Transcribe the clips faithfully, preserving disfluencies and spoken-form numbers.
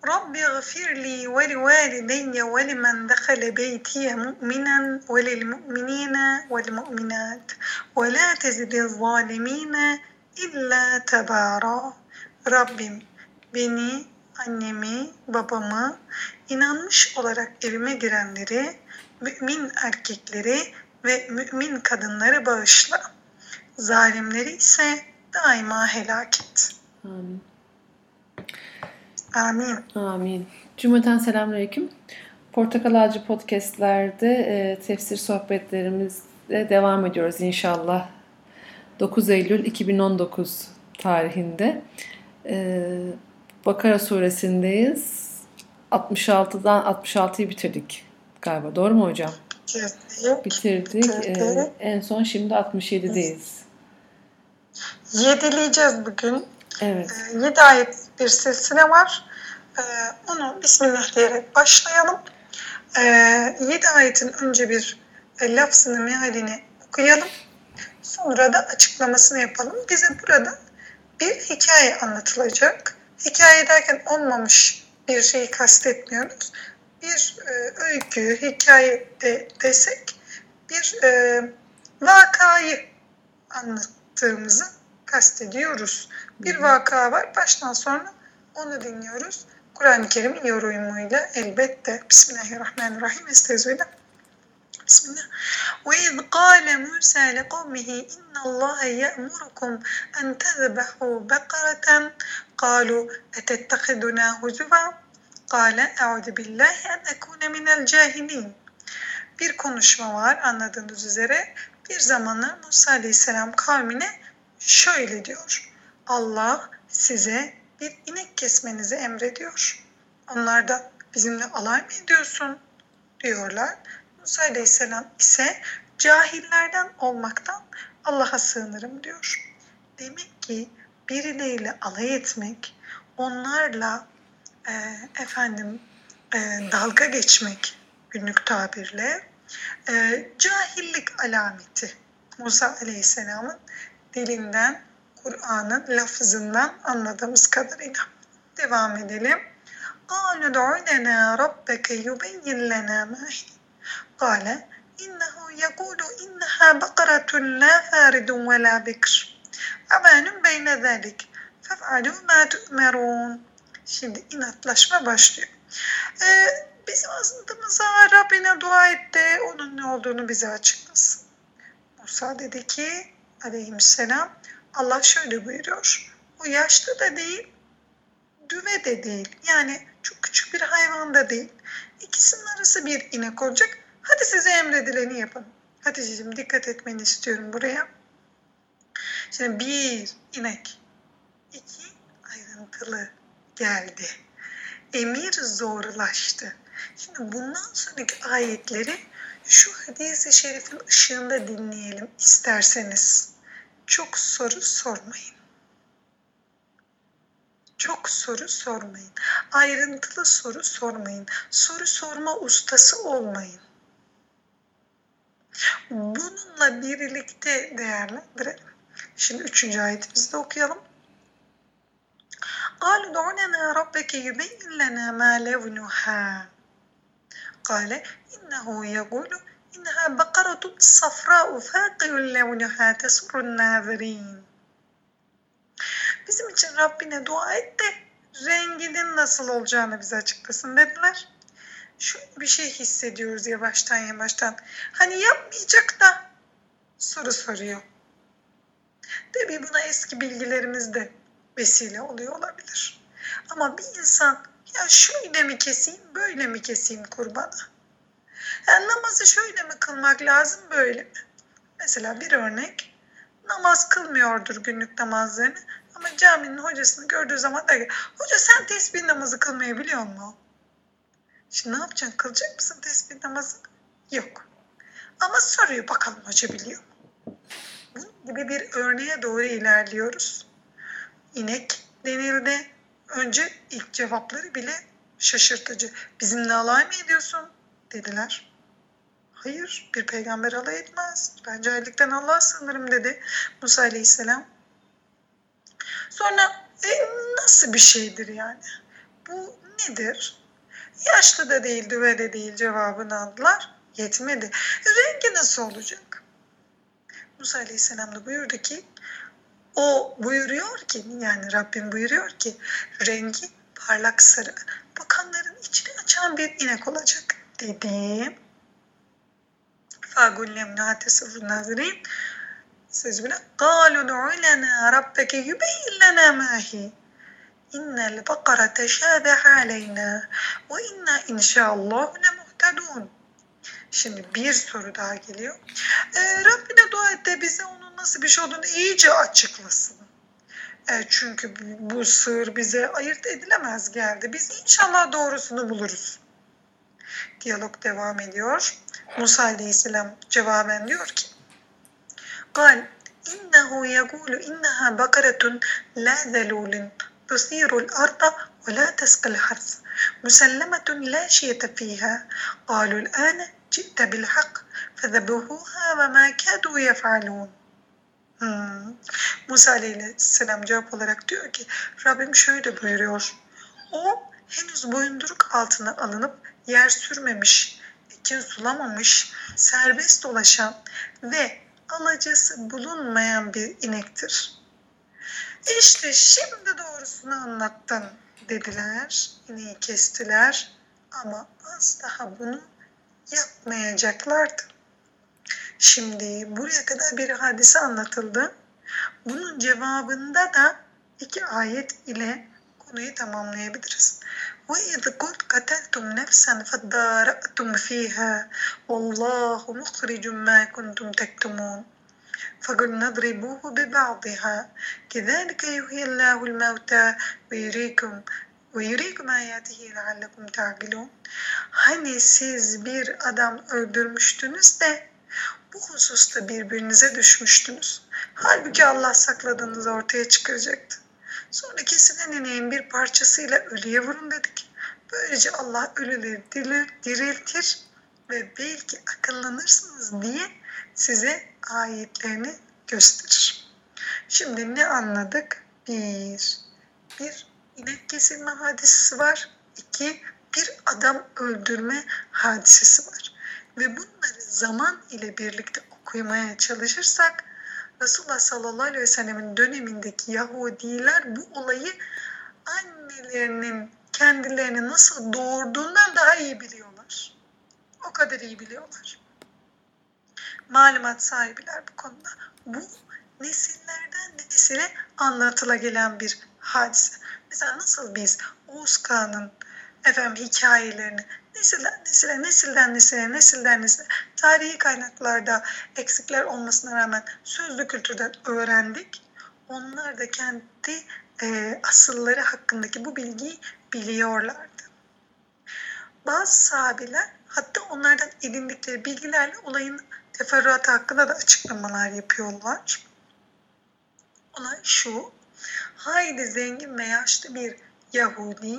Rabbi gfirli ve li valideyye ve limen dekhale beytiye mu'minen ve lil mu'minine vel mu'minat ve la tezidil zalimine illa tebara. Rabbim beni, annemi, babamı, inanmış olarak evime girenleri, mümin erkekleri ve mümin kadınları bağışla. Zalimleri ise daima helak et. Amin. Amin. Amin. Cümleten selamünaleyküm. Portakal Ağacı Podcast'lerde e, tefsir sohbetlerimizle devam ediyoruz inşallah. dokuz Eylül iki bin on dokuz tarihinde e, Bakara suresindeyiz. altmış altıdan altmış altıyı bitirdik galiba. Doğru mu hocam? Bitirdik. Bitirdik. Bitirdik. E, en son şimdi altmış yedideyiz. Yedileyeceğiz bugün. Evet. E, yedi ayet bir silsile var. E, onu Bismillah diyerek başlayalım. E, yedi ayetin önce bir e, lafzını, mealini okuyalım. Sonra da açıklamasını yapalım. Bize burada bir hikaye anlatılacak. Hikaye derken olmamış bir şeyi kastetmiyoruz. Bir e, öykü, hikaye de desek bir e, vakayı anlattığımızı kastediyoruz. Bir vaka var. Baştan sonra onu dinliyoruz. Kur'an-ı Kerim'in yorumuyla elbette. Bismillahirrahmanirrahim. Estağfirullah. Bismillah. وَاِذْ قَالَ مُوسَى لِقَوْمِهِ اِنَّ اللّٰهَ يَأْمُرُكُمْ اَنْ تَذْبَحُوا بَقَرَةً قَالُوا اَتَتَّخِذُنَا هُزُوًا قَالَ اَعُوذُ بِاللّٰهِ اَنْ اَكُونَ مِنَ الْجَاهِلِينَ. Bir konuşma var anladığınız üzere. Bir zamanı Musa Aleyhisselam kavmine şöyle diyor. Allah size bir inek kesmenizi emrediyor. Onlar da bizimle alay mı ediyorsun diyorlar. Musa Aleyhisselam ise cahillerden olmaktan Allah'a sığınırım diyor. Demek ki birileriyle alay etmek, onlarla e, efendim e, dalga geçmek günlük tabirle e, cahillik alameti. Musa Aleyhisselam'ın dilinden, Kur'an'ın lafzından anladığımız kadarıyla. Devam edelim. قَالُوا دُعُ لَنَا رَبَّكَ يُبَيِّنْ لَنَا مَا هِيَ قَالَ إِنَّهُ يَقُولُ إِنَّهَا بَقَرَةٌ لَا فَارِدٌ وَلَا بِكْرٌ عَوَانٌ بَيْنَ ذَلِكَ فَافْعَلُوا مَا تُؤْمَرُونَ. Şimdi inatlaşma başlıyor. Ee, bizim azındığımıza Rabbine dua et de onun ne olduğunu bize açıklasın. Musa dedi ki aleyhisselam, Allah şöyle buyuruyor. O yaşlı da değil, düve de değil. Yani çok küçük bir hayvan da değil. İkisinin arası bir inek olacak. Hadi size emredileni yapın. Hatice'cim dikkat etmeni istiyorum buraya. Şimdi bir inek, iki ayrıntılı geldi. Emir zorlaştı. Şimdi bundan sonraki ayetleri şu hadis-i şerifin ışığında dinleyelim isterseniz. Çok soru sormayın. Çok soru sormayın. Ayrıntılı soru sormayın. Soru sorma ustası olmayın. Bununla birlikte değerlendirelim. Şimdi üçüncü ayetimizi de okuyalım. قَالُوا دُعُ لَنَا رَبَّكَ يُبَيِّنْ لَنَا مَا لَوْنُهَا قَالَ إِنَّهُ يَقُولُ إِنَّهَا بَقَرَةٌ صَفْرَاءُ فَاقِعٌ لَوْنُهَا تَسُرُّ النَّاظِرِينَ. Bizim için Rabbine dua et de renginin nasıl olacağını bize açıklasın dediler. Şöyle bir şey hissediyoruz yavaştan yavaştan. Hani yapmayacak da soru soruyor. Tabii buna eski bilgilerimiz de vesile oluyor olabilir. Ama bir insan ya şöyle mi keseyim, böyle mi keseyim kurbanı? Yani namazı şöyle mi kılmak lazım, böyle mi? Mesela bir örnek, namaz kılmıyordur günlük namazlarını ama caminin hocasını gördüğü zaman der ki, hoca sen tesbih namazı kılmayı biliyor musun? Şimdi ne yapacaksın? Kılacak mısın tesbih namazı? Yok. Ama soruyor bakalım hoca biliyor mu? Bunun gibi bir örneğe doğru ilerliyoruz. İnek denildi. Önce ilk cevapları bile şaşırtıcı. Bizimle alay mı ediyorsun? Dediler. Hayır, bir peygamber alay etmez. Ben cahillikten Allah'a sığınırım dedi Musa Aleyhisselam. Sonra e, nasıl bir şeydir yani? Bu nedir? Yaşlı da değil, düve de değil cevabını aldılar. Yetmedi. Rengi nasıl olacak? Musa Aleyhisselam da buyurdu ki, o buyuruyor ki, yani Rabbim buyuruyor ki, rengi parlak sarı, bakanların içini açan bir inek olacak dedi. فَاَقُلْ نَاتِسِفُ النَّازِرِينَ Sözüyle قَالُوا دُعُ لَنَا رَبَّكَ يُبَيِّنْ لَنَا مَا هِيَ اِنَّ الْبَقَرَ تَشَابَهَ عَلَيْنَا وَاِنَّا اِنْ شَاءَ اللّٰهُ لَمُهْتَدُونَ. Şimdi bir soru daha geliyor. E, Rabbine dua et de bize onun nasıl bir şey olduğunu iyice açıklasın. E, çünkü bu sır bize ayırt edilemez geldi. Biz inşallah doğrusunu buluruz. Diyalog devam ediyor. Musa Aleyhisselam cevaben diyor ki, قال إنه يقول إنها بقرة لا ذلول تثير الأرض ولا تسقي الحرث مسلمة لا شية فيها قالوا الآن جئت بالحق فذبحوها وما كادوا يفعلون. Hmm. Musa Aleyhisselam cevap olarak diyor ki, Rabbim şöyle buyuruyor. O henüz boyunduruk altına alınıp yer sürmemiş, ekin sulamamış, serbest dolaşan ve alacası bulunmayan bir inektir. İşte şimdi doğrusunu anlattın dediler. İneği kestiler ama az daha bunu yapmayacaklardı. Şimdi buraya kadar bir hadise anlatıldı. Bunun cevabında da iki ayet ile konuyu tamamlayabiliriz. وَاِذْ قُلْتْ قَتَلْتُمْ نَفْسًا فَدَّارَأْتُمْ ف۪يهَا وَاللّٰهُ مُخْرِجٌ مَا كُنْتُمْ تَكْتُمُونَ فَقُلْ نَضْرِبُوهُ بِبَعْضِهَا كَذَٰلِكَ يُحْيِي اللّٰهُ الْمَوْتَى وَيُرِيكُمْ وَيُرِيكُمْ آيَاتِهِ لَعَلَّكُمْ تَعْقِلُونَ. Hani siz bir adam öldürmüştünüz de bu hususta birbirinize düşmüştünüz. Halbuki Allah sakladığınızı ortaya çıkaracaktı. Sonra kesilen ineğin bir parçasıyla ölüye vurun dedik. Böylece Allah ölüleri diriltir ve belki akıllanırsınız diye size ayetlerini gösterir. Şimdi ne anladık? Bir, bir inek kesilme hadisesi var. İki, bir adam öldürme hadisesi var. Ve bunları zaman ile birlikte okumaya çalışırsak Resulullah sallallahu aleyhi ve sellemin dönemindeki Yahudiler bu olayı annelerinin kendilerini nasıl doğurduğundan daha iyi biliyorlar. O kadar iyi biliyorlar. Malumat sahibiler bu konuda. Bu nesillerden nesile anlatıla gelen bir hadise. Mesela nasıl biz Oğuz Kağan'ın efendim hikayelerini nesilden nesile, nesilden nesile, nesilden nesile tarihi kaynaklarda eksikler olmasına rağmen sözlü kültürden öğrendik. Onlar da kendi e, asılları hakkındaki bu bilgiyi biliyorlardı. Bazı sahabeler hatta onlardan edindikleri bilgilerle olayın teferruatı hakkında da açıklamalar yapıyorlar. Olay şu, hayli zengin ve yaşlı bir Yahudi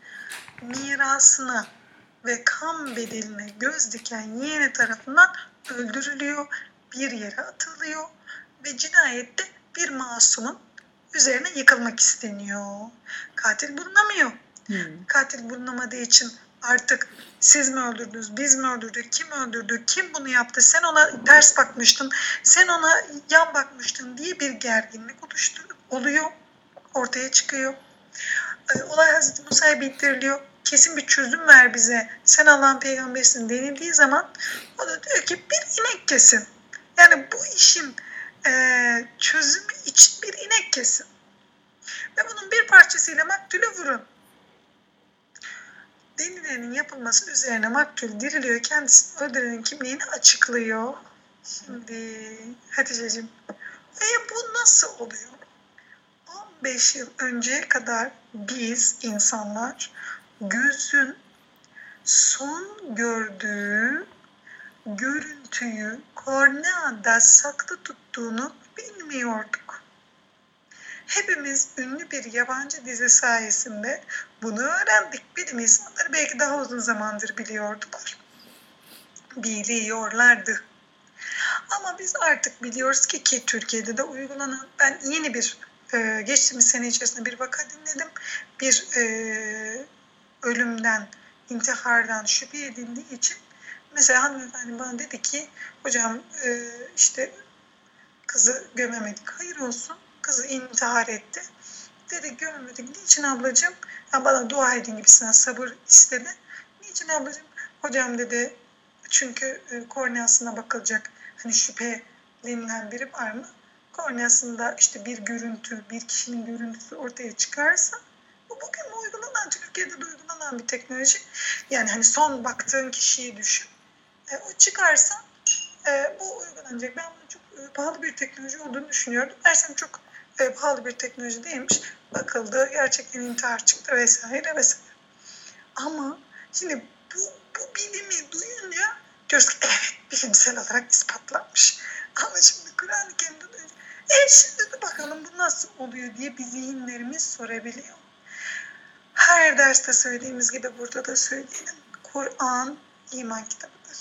mirasına ve kan bedeline göz diken yeğeni tarafından öldürülüyor, bir yere atılıyor ve cinayette bir masumun üzerine yıkılmak isteniyor. Katil bulunamıyor. Hmm. Katil bulunamadığı için artık siz mi öldürdünüz, biz mi öldürdük, kim öldürdü, kim bunu yaptı, sen ona ters bakmıştın, sen ona yan bakmıştın diye bir gerginlik oluştu, oluyor, ortaya çıkıyor. Olay Hazreti Musa'ya bildiriliyor. Kesin bir çözüm ver bize. Sen Allah'ın peygamberisin denildiği zaman o da diyor ki bir inek kesin. Yani bu işin e, çözümü için bir inek kesin. Ve bunun bir parçasıyla maktulü vurun. Denilenin yapılması üzerine maktul diriliyor. Kendisini öldürenin kimliğini açıklıyor. Şimdi Hatice'cim ve bu nasıl oluyor? on beş yıl önceye kadar biz insanlar gözün son gördüğü görüntüyü korneada saklı tuttuğunu bilmiyorduk. Hepimiz ünlü bir yabancı dizi sayesinde bunu öğrendik. Bilim insanları belki daha uzun zamandır biliyordular. Biliyorlardı. Ama biz artık biliyoruz ki ki Türkiye'de de uygulanan, ben yeni bir e, geçtiğimiz sene içerisinde bir vaka dinledim. Bir e, ölümden, intihardan şüphe edildiği için mesela hanımefendi bana dedi ki hocam e, işte kızı gömemedik. Hayır olsun. Kızı intihar etti. Dedi gömemedik. Niçin ablacığım? Ya bana dua edin gibisinden sabır istedi. Niçin ablacığım? Hocam dedi çünkü e, korneasına bakılacak. Hani şüphelenilen biri var mı? Korneasında işte bir görüntü, bir kişinin görüntüsü ortaya çıkarsa bu bugün uygulanan, Türkiye'de de uygulanan bir teknoloji. Yani hani son baktığın kişiyi düşün. E, o çıkarsa e, bu uygulanacak. Ben bunu çok e, pahalı bir teknoloji olduğunu düşünüyordum. Meğersem çok e, pahalı bir teknoloji değilmiş. Bakıldı, gerçekten intihar çıktı vesaire vesaire. Ama şimdi bu, bu bilimi duyunca diyoruz ki evet bilimsel olarak ispatlanmış. Ama şimdi Kur'an-ı Kerim'de duyunca e şimdi de bakalım bu nasıl oluyor diye bir zihinlerimiz sorabiliyor. Her derste söylediğimiz gibi burada da söyleyelim. Kur'an iman kitabıdır.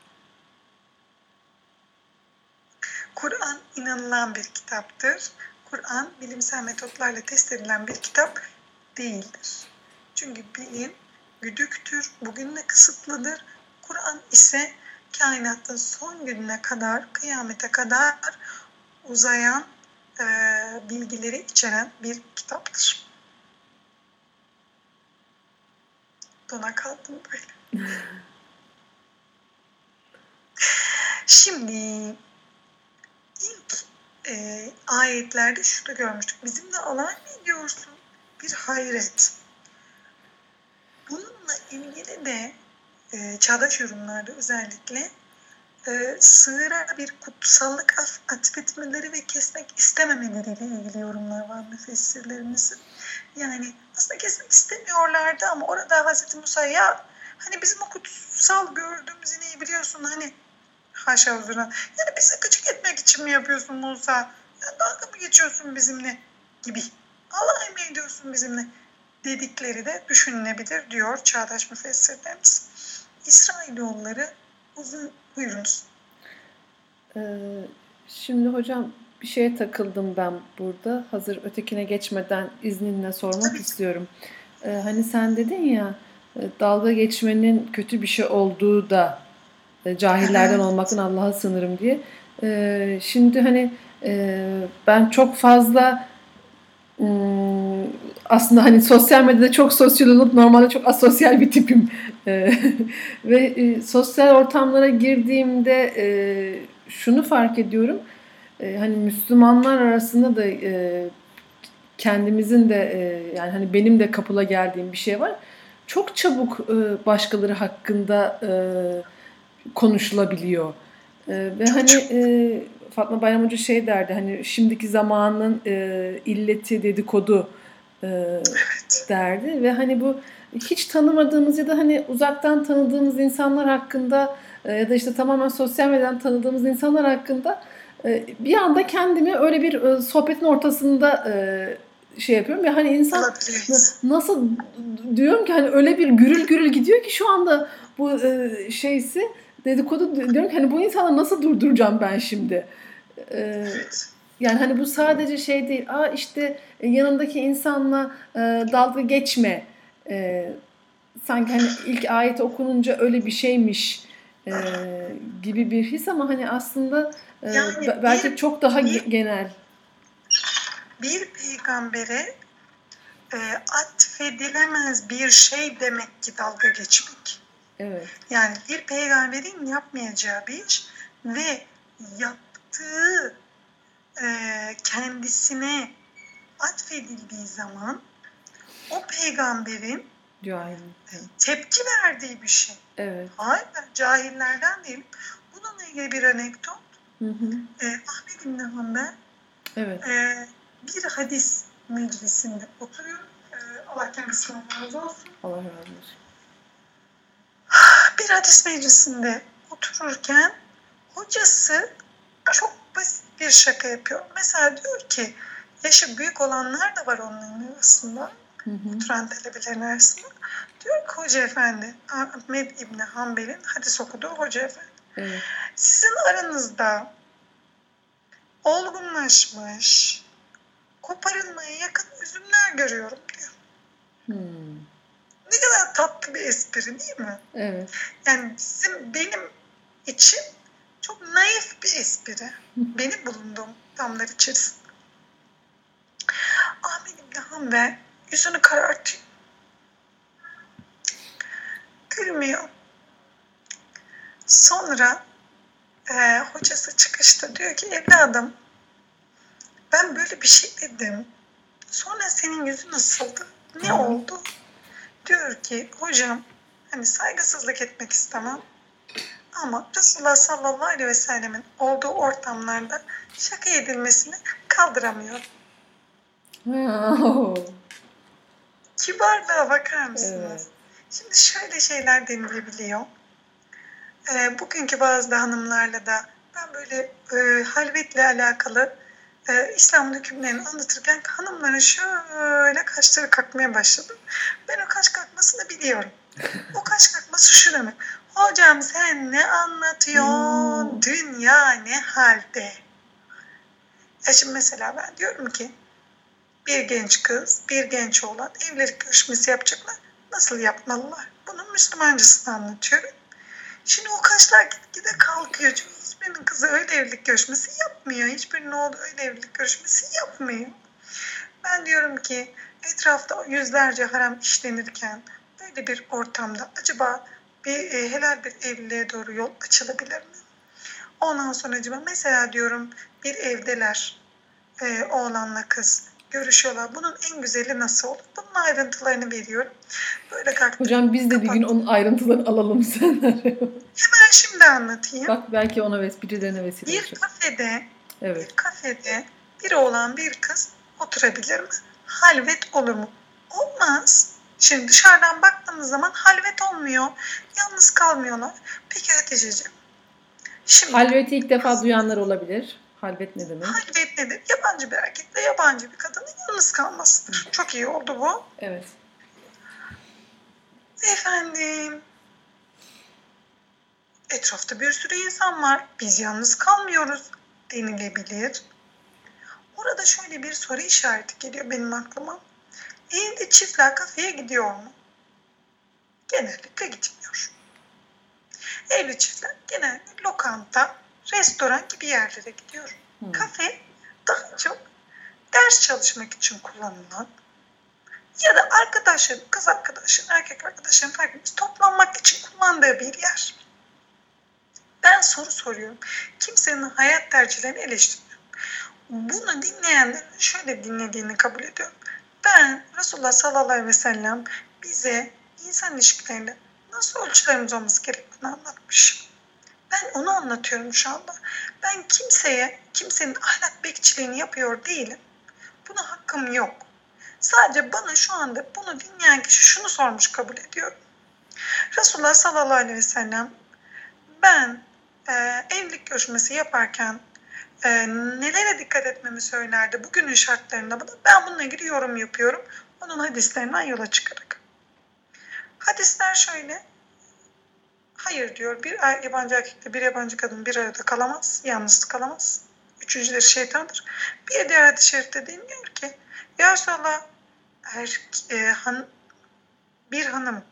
Kur'an inanılan bir kitaptır. Kur'an bilimsel metotlarla test edilen bir kitap değildir. Çünkü bilim güdüktür, bugünle kısıtlıdır. Kur'an ise kainatın son gününe kadar, kıyamete kadar uzayan e, bilgileri içeren bir kitaptır. Dona kaldım böyle. Şimdi ilk e, ayetlerde şunu görmüştük. Bizimle alay mı ediyorsun? Bir hayret. Bununla ilgili de e, çağdaş yorumlarda özellikle e, sığıra bir kutsallık atfetmeleri ve kesmek istememeleriyle ilgili yorumlar var müfessirlerimizin. Yani aslında kesmek istemiyorlardı ama orada Hazreti Musa ya hani bizim o kutsal gördüğümüz ineği biliyorsun hani haşa huzuruna. Yani bizi gıcık etmek için mi yapıyorsun Musa? Ya dalga mı geçiyorsun bizimle gibi. Alay mı ediyorsun bizimle? Dedikleri de düşünülebilir diyor çağdaş müfessirlerimiz. İsrailoğulları uzun buyurunuz. Ee, şimdi hocam bir şeye takıldım ben burada. Hazır ötekine geçmeden izninle sormak Tabii. istiyorum. Ee, hani sen dedin ya dalga geçmenin kötü bir şey olduğu da cahillerden evet. olmaktan Allah'a sığınırım diye. Ee, şimdi hani e, ben çok fazla ım, aslında hani sosyal medyada çok sosyal olup normalde çok asosyal bir tipim. Ee, ve e, sosyal ortamlara girdiğimde e, şunu fark ediyorum. E, hani Müslümanlar arasında da e, kendimizin de e, yani hani benim de kapıla geldiğim bir şey var. Çok çabuk e, başkaları hakkında e, konuşulabiliyor. Ee, ve hani e, Fatma Bayram Hoca şey derdi hani şimdiki zamanın e, illeti dedikodu e, evet. derdi ve hani bu hiç tanımadığımız ya da hani uzaktan tanıdığımız insanlar hakkında e, ya da işte tamamen sosyal medyadan tanıdığımız insanlar hakkında e, bir anda kendimi öyle bir e, sohbetin ortasında e, şey yapıyorum ya hani insan nasıl diyorum ki hani öyle bir gürül gürül gidiyor ki şu anda bu e, şeysi dedikodu diyorum ki hani bu insanları nasıl durduracağım ben şimdi? Ee, evet. Yani hani bu sadece şey değil. Aa işte yanındaki insanla e, dalga geçme. E, sanki hani ilk ayet okununca öyle bir şeymiş e, gibi bir his ama hani aslında e, yani belki bir, çok daha bir, genel. Bir peygambere e, atfedilemez bir şey demek ki dalga geçmek. Evet. Yani bir peygamberin yapmayacağı bir iş ve yaptığı e, kendisine atfedildiği zaman o peygamberin Cahil. tepki verdiği bir şey. Evet. Hayır, cahillerden değilim. Bununla ilgili bir anekdot. Hı hı. E, Ahmed İbni Hanbel evet. e, bir hadis meclisinde oturuyor. E, Allah kendisinden razı olsun. Allah razı olsun. Bir hadis meclisinde otururken hocası çok basit bir şaka yapıyor. Mesela diyor ki yaşı büyük olanlar da var onların arasında. Hı hı. Oturan talebelerin arasında. Diyor ki hoca efendi, Ahmed İbni Hanbel'in hadis okuduğu hoca efendi. Evet. Sizin aranızda olgunlaşmış, koparılmaya yakın üzümler görüyorum diyor. Hmm. Ne kadar kadar tatlı bir espri değil mi? Evet. Yani bizim benim için çok naif bir espri. Benim bulunduğum damlar içerisinde. Ahmet İbni Hanbel yüzünü karartıyor. Gülmüyor. Sonra e, hocası çıkışta diyor ki evladım ben böyle bir şey dedim. Sonra senin yüzün nasıldı? Ne Hı. oldu? Diyor ki hocam hani saygısızlık etmek istemem. Ama Resulullah sallallahu aleyhi ve sellemin olduğu ortamlarda şaka edilmesini kaldıramıyorum. Wow. Kibarlığa bakar mısınız? Evet. Şimdi şöyle şeyler denilebiliyor. E, bugünkü bazı hanımlarla da ben böyle e, halvetle alakalı e, İslam'ın hükümlerini anlatırken hanımların şöyle kaşları kalkmaya başladı. Ben o kaş kalkmasını biliyorum. O kaş kalkması şu demek. Hocam sen ne anlatıyorsun? Hmm. Dünya ne halde? Ya şimdi mesela ben diyorum ki bir genç kız, bir genç oğlan evlilik görüşmesi yapacaklar. Nasıl yapmalılar? Bunun Müslümancasını anlatıyorum. Şimdi o kaşlar gitgide kalkıyor. Çünkü hiçbirinin kızı öyle evlilik görüşmesi yapmıyor. Hiçbirinin oğlu öyle evlilik görüşmesi yapmıyor. Ben diyorum ki etrafta yüzlerce haram işlenirken böyle bir ortamda acaba bir e, helal bir evliliğe doğru yol açılabilir mi? Ondan sonra acaba mesela diyorum bir evdeler e, oğlanla kız görüşüyorlar. Bunun en güzeli nasıl olur? Bunun ayrıntılarını veriyorum. Böyle kalktım. Hocam biz de bir gün kapattım. onun ayrıntılarını alalım senden. Hemen şimdi anlatayım. Bak belki ona ves birilerine vesile Bir olacak. kafede, Evet. bir kafede bir oğlan bir kız oturabilir mi? Halvet olur mu? Olmaz. Şimdi dışarıdan baktığımız zaman halvet olmuyor. Yalnız kalmıyorlar. Peki Hatice'ciğim. Şimdi Halveti ilk defa duyanlar olabilir. Halvet ne demek? halvet nedir? Yabancı bir erkekle yabancı bir kadının yalnız kalmasıdır. Çok iyi oldu bu. Evet. Efendim, etrafta bir sürü insan var. Biz yalnız kalmıyoruz denilebilir. Orada şöyle bir soru işareti geliyor benim aklıma. Evli çiftler kafeye gidiyor mu? Genellikle gitmiyor. Evli çiftler genellikle lokanta, restoran gibi yerlere gidiyor. Hmm. Kafe daha çok ders çalışmak için kullanılan ya da arkadaşların, kız arkadaşların, erkek arkadaşların fark etmez, toplanmak için kullandığı bir yer. Ben soru soruyorum. Kimsenin hayat tercihlerini eleştirmiyorum. Bunu dinleyenlerin şöyle dinlediğini kabul ediyorum. Ben Resulullah sallallahu aleyhi ve sellem bize insan ilişkilerinde nasıl ölçülerimiz olması gerektiğini anlatmış. Ben onu anlatıyorum şu anda. Ben kimseye, kimsenin ahlak bekçiliğini yapıyor değilim. Buna hakkım yok. Sadece bana şu anda bunu dinleyen kişi şunu sormuş kabul ediyorum. Resulullah sallallahu aleyhi ve sellem ben e, evlilik görüşmesi yaparken e, nelere dikkat etmemi söylerdi bugünün şartlarında bana. Ben bununla ilgili yorum yapıyorum. Onun hadislerinden yola çıkarak. Hadisler şöyle. Hayır diyor, bir yabancı erkekle bir yabancı kadın bir arada kalamaz, yalnız kalamaz. Üçüncüleri şeytandır. Bir diğer hadis-i şerifte deniliyor ki, ya Resulallah, er, e, han, bir hanım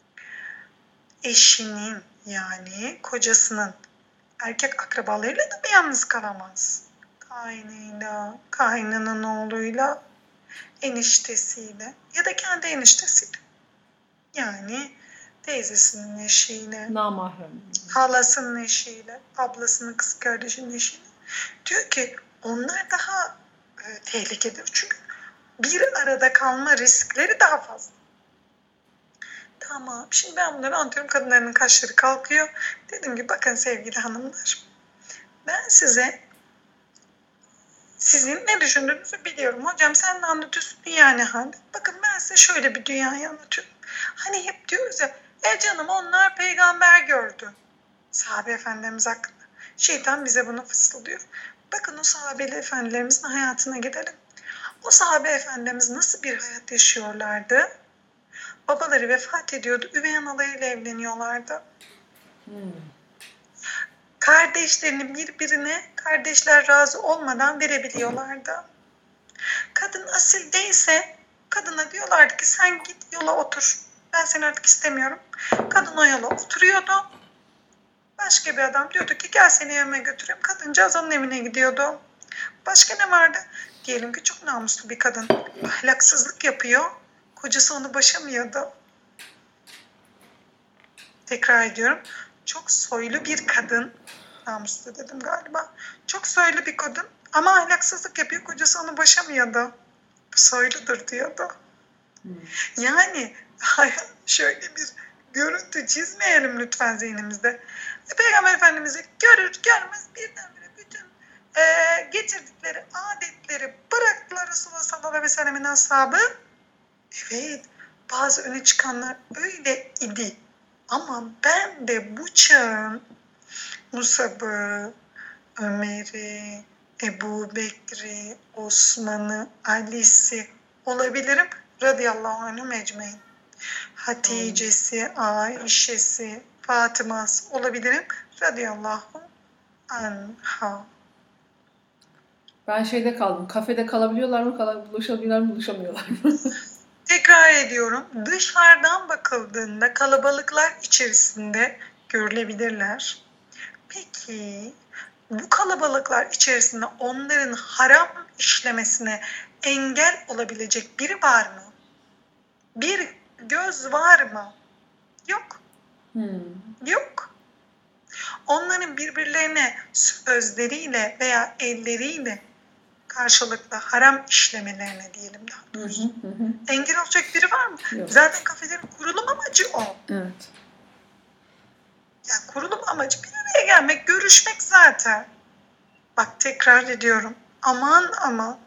eşinin yani kocasının erkek akrabalarıyla da mı yalnız kalamaz? Kaynıyla, kaynının oğluyla, eniştesiyle ya da kendi eniştesiyle. Yani teyzesinin eşiyle, Namahrem. halasının eşiyle, ablasının kız kardeşinin eşiyle. Diyor ki onlar daha e, tehlikelidir. Çünkü bir arada kalma riskleri daha fazla. Tamam. Şimdi ben bunları anlatıyorum. Kadınların kaşları kalkıyor. Dedim ki bakın sevgili hanımlar. Ben size sizin ne düşündüğünüzü biliyorum. Hocam sen de anlatıyorsun dünya ne halde. Bakın ben size şöyle bir dünyayı anlatıyorum. Hani hep diyoruz ya e canım onlar peygamber gördü. Sahabe efendilerimiz hakkında. Şeytan bize bunu fısıldıyor. Bakın o sahabeli efendilerimizin hayatına gidelim. O sahabe efendilerimiz nasıl bir hayat yaşıyorlardı? Babaları vefat ediyordu. Üvey analarıyla evleniyorlardı. Hmm. Kardeşlerini birbirine kardeşler razı olmadan verebiliyorlardı. Kadın asil değilse kadına diyorlardı ki sen git yola otur. Ben seni artık istemiyorum. Kadın o yola oturuyordu. Başka bir adam diyordu ki gel seni evime götüreyim. Kadıncağız onun evine gidiyordu. Başka ne vardı? Diyelim ki çok namuslu bir kadın. Ahlaksızlık yapıyor. Kocası onu başamıyordu. Tekrar ediyorum. Çok soylu bir kadın. Namuslu dedim galiba. Çok soylu bir kadın ama ahlaksızlık yapıyor. Kocası onu başamıyordu. Bu soyludur diyordu. Hmm. Yani şöyle bir görüntü çizmeyelim lütfen zihnimizde. Peygamber Efendimiz'i görür görmez birdenbire bütün e, getirdikleri adetleri bıraktılar Resulullah sallallahu aleyhi ve sellemin ashabı. Evet, bazı öne çıkanlar öyle idi. Ama ben de bu çağın Musab'ı, Ömer'i, Ebu Bekir'i, Osman'ı, Ali'si olabilirim. Radıyallahu anhum ecmaîn. Hatice'si, Ayşe'si, Fatıma'sı olabilirim. Radıyallahu anha. Ben şeyde kaldım. Kafede kalabiliyorlar mı? Kal- buluşabiliyorlar mı? Buluşamıyorlar mı? Tekrar ediyorum. Dışarıdan bakıldığında kalabalıklar içerisinde görülebilirler. Peki bu kalabalıklar içerisinde onların haram işlemesine engel olabilecek biri var mı? Bir göz var mı? Yok. Hmm. Yok. Onların birbirlerine sözleriyle veya elleriyle karşılıklı haram işlemelerine diyelim daha doğrusu. Hı hı hı. Engel olacak biri var mı? Yok. Zaten kafelerin kurulum amacı o. Evet. Yani kurulum amacı bir araya gelmek, görüşmek zaten. Bak tekrar ediyorum. Aman aman.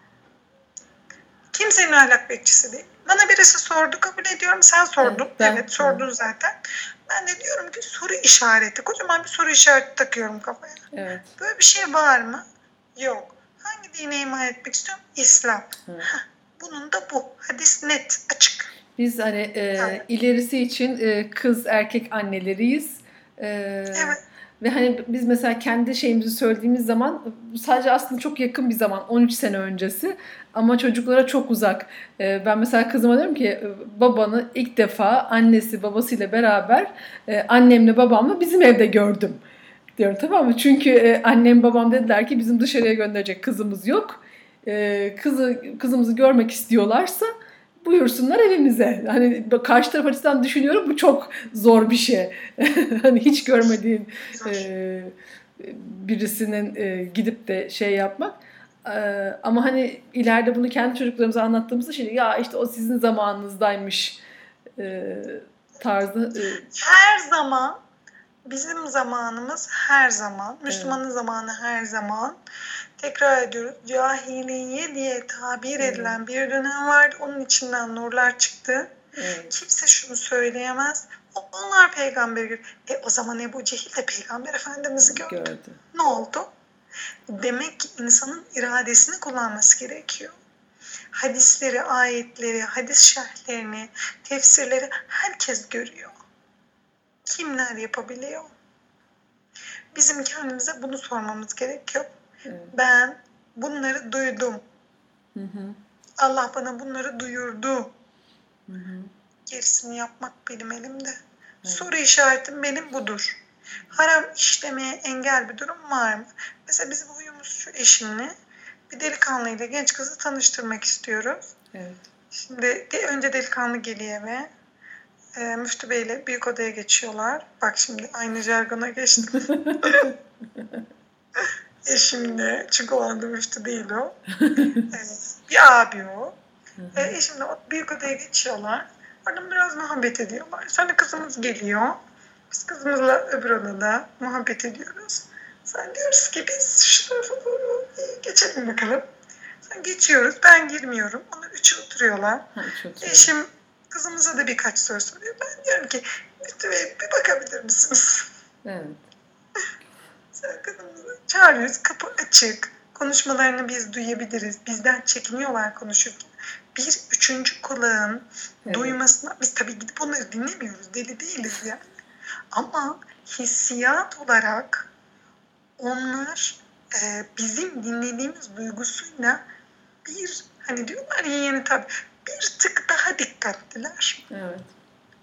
Kimsenin ahlak bekçisi değil. Bana birisi sordu, kabul ediyorum. Sen sordun. Evet, ben, evet sordun hı. zaten. Ben de diyorum ki soru işareti. Kocaman bir soru işareti takıyorum kafaya. Evet. Böyle bir şey var mı? Yok. Hangi dine iman etmek istiyorum? İslam. Heh, bunun da bu. Hadis net, açık. Biz hani e, tamam. ilerisi için e, kız erkek anneleriyiz. E, evet. Ve hani biz mesela kendi şeyimizi söylediğimiz zaman sadece aslında çok yakın bir zaman, on üç sene öncesi ama çocuklara çok uzak. E, ben mesela kızıma diyorum ki babanı ilk defa annesi babasıyla beraber e, annemle babamla bizim evde gördüm diyorum, tamam mı? Çünkü e, annem babam dediler ki bizim dışarıya gönderecek kızımız yok. E, kızı kızımızı görmek istiyorlarsa buyursunlar evimize. Hani karşı taraf açısından düşünüyorum, bu çok zor bir şey. Hani hiç görmediğin e, birisinin e, gidip de şey yapmak. E, ama hani ileride bunu kendi çocuklarımıza anlattığımızda şimdi ya işte o sizin zamanınızdaymış e, tarzı. E, her zaman bizim zamanımız her zaman. Müslümanın evet. zamanı her zaman. Tekrar ediyoruz. Cahiliye diye tabir evet. edilen bir dönem vardı. Onun içinden nurlar çıktı. Evet. Kimse şunu söyleyemez. Onlar peygamber gördü. E o zaman Ebu Cehil de peygamber efendimizi gördü. gördü. Ne oldu? Demek ki insanın iradesini kullanması gerekiyor. Hadisleri, ayetleri, hadis şerhlerini, tefsirleri herkes görüyor. Kimler yapabiliyor? Bizim kendimize bunu sormamız gerekiyor. Evet. Ben bunları duydum. Hı hı. Allah bana bunları duyurdu. Hı hı. Gerisini yapmak benim elimde. Evet. Soru işaretim benim budur. Haram işlemeye engel bir durum var mı? Mesela bizim huyumuz şu, eşimle bir delikanlıyla genç kızı tanıştırmak istiyoruz. Evet. Şimdi de, önce delikanlı geliyor eve. E, Müftü Bey'le büyük odaya geçiyorlar. Bak şimdi aynı jargona geçtim. Eşimle, çünkü o anda müftü değil o. Evet, bir abi o. E, eşimle büyük odaya geçiyorlar. Oradan biraz muhabbet ediyorlar. Sonra kızımız geliyor. Biz kızımızla öbür odada muhabbet ediyoruz. Sonra diyoruz ki biz şu tarafa doğru geçelim bakalım. Sonra geçiyoruz. Ben girmiyorum. Onlar üçü oturuyorlar. Ha, eşim kızımıza da birkaç soru soruyor. Ben diyorum ki Müftü Bey bir bakabilir misiniz? Evet. Sonra kızımızı çağırıyoruz. Kapı açık. Konuşmalarını biz duyabiliriz. Bizden çekiniyorlar konuşurken. Bir üçüncü kulağın evet. duymasına, biz tabii gidip onları dinlemiyoruz. Deli değiliz yani. Ama hissiyat olarak onlar e, bizim dinlediğimiz duygusuyla bir, hani diyorlar ya yeni tabii, bir tık daha dikkatliler. Evet.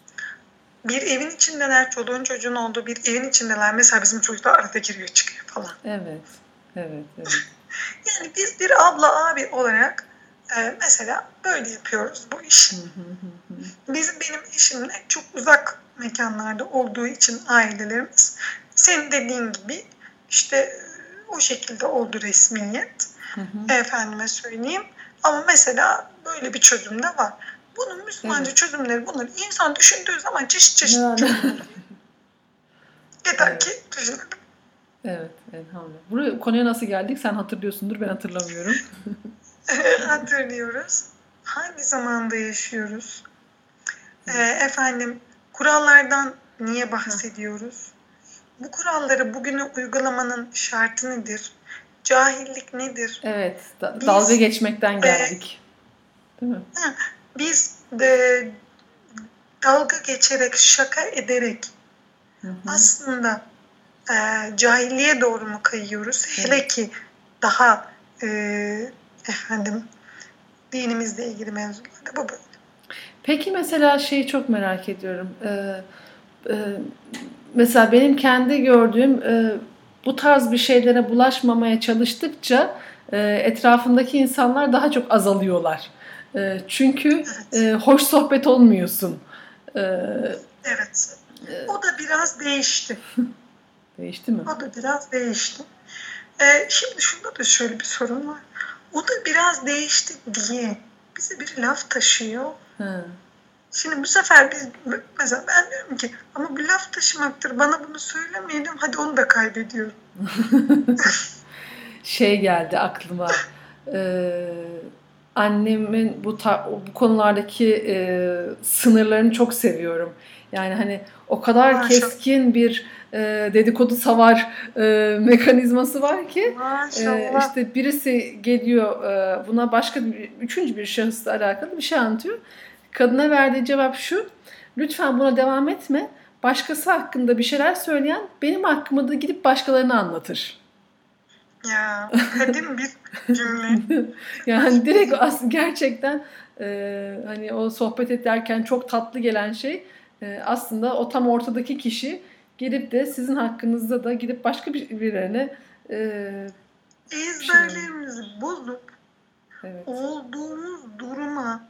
bir evin içindeler, çoluğun çocuğun olduğu bir evin içindeler. Mesela bizim çocuklar arada giriyor çıkıyor falan. Evet, evet, evet. Yani biz bir abla abi olarak e, mesela böyle yapıyoruz bu işi. Bizim benim eşimle çok uzak mekanlarda olduğu için ailelerimiz senin dediğin gibi işte o şekilde oldu resmiyet. Hı hı. Efendime söyleyeyim. Ama mesela böyle bir çözüm de var. Bunun Müslümanca evet. çözümleri bunları insan düşündüğü zaman çeşit çeşit yani. Çözüm oluyor. Yeter evet. ki düşünelim. Evet, elhamdülillah. Buraya konuya nasıl geldik? Sen hatırlıyorsundur, ben hatırlamıyorum. Hatırlıyoruz. Hangi zamanda yaşıyoruz? Evet. Ee, efendim, kurallardan niye bahsediyoruz? Bu kuralları bugüne uygulamanın şartı nedir? Cahillik nedir? Evet, da- biz, dalga geçmekten geldik. E, Değil mi? Biz de dalga geçerek, şaka ederek hı hı. aslında e, cahilliğe doğru mu kayıyoruz? Evet. Hele ki daha e, efendim dinimizle ilgili mevzularda bu böyle. Peki mesela şeyi çok merak ediyorum. Ee, e, mesela benim kendi gördüğüm e, bu tarz bir şeylere bulaşmamaya çalıştıkça e, etrafındaki insanlar daha çok azalıyorlar. E, çünkü evet. e, hoş sohbet olmuyorsun. E, evet. O da biraz değişti. Değişti mi? O da biraz değişti. Ee, şimdi şunda da şöyle bir sorun var. O da biraz değişti diye bize bir laf taşıyor. Hı. Şimdi bu sefer biz mesela ben diyorum ki ama bu laf taşımaktır. Bana bunu söylemeyelim. Hadi onu da kaybediyorum. Şey geldi aklıma. Ee, annemin bu tar- bu konulardaki e, sınırlarını çok seviyorum. Yani hani o kadar Maşallah. keskin bir e, dedikodu savar e, mekanizması var ki e, işte birisi geliyor e, buna başka bir, üçüncü bir şahısla alakalı bir şey anlatıyor. Kadına verdiği cevap şu: lütfen buna devam etme. Başkası hakkında bir şeyler söyleyen benim hakkımda da gidip başkalarına anlatır. Ya kadim bir cümle. Yani direkt aslında gerçekten e, hani o sohbet ederken çok tatlı gelen şey e, aslında o tam ortadaki kişi gelip de sizin hakkınızda da gidip başka bir birilerine e, ezberlerimizi şey bozup evet. olduğumuz duruma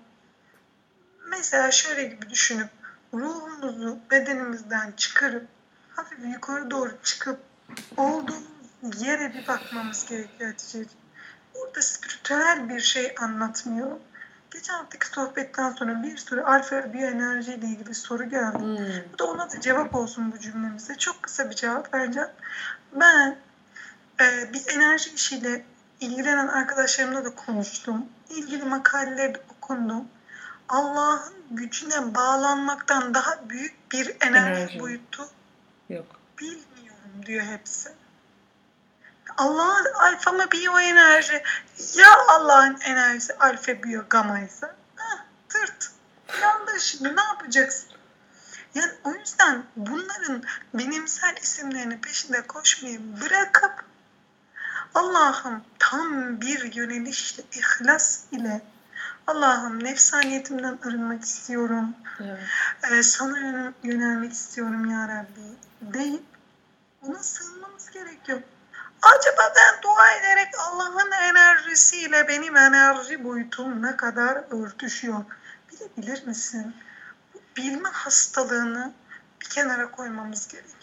mesela şöyle gibi düşünüp ruhumuzu bedenimizden çıkarıp hafif yukarı doğru çıkıp olduğumuz yere bir bakmamız gerekiyor Hatice'ciğim. Burada spiritüel bir şey anlatmıyorum. Geçen haftaki sohbetten sonra bir sürü alfa biyoenerji ile ilgili soru geldi. Hmm. Bu da ona da cevap olsun bu cümlemize. Çok kısa bir cevap vereceğim. Ben e, biz enerji işiyle ilgilenen arkadaşlarımla da konuştum. İlgili makaleleri de okundum. Allah'ın gücüne bağlanmaktan daha büyük bir enerji, enerji. boyutu yok. Bilmiyorum diyor hepsi. Allah'ın alfa mı biyoenerji? Ya Allah'ın enerjisi alfa biyo gamma ise? Hah, tırt. Yandı şimdi ne yapacaksın? Yani o yüzden bunların bilimsel isimlerinin peşinde koşmayı bırakıp Allah'ım tam bir yönelişle, ihlas ile Allah'ım nefsaniyetimden arınmak istiyorum. Evet. Ee, sana yönelmek istiyorum ya Rabbi deyip ona sığınmamız gerekiyor. Acaba ben dua ederek Allah'ın enerjisiyle benim enerji boyutum ne kadar örtüşüyor? Bilebilir misin? Bu bilme hastalığını bir kenara koymamız gerekiyor.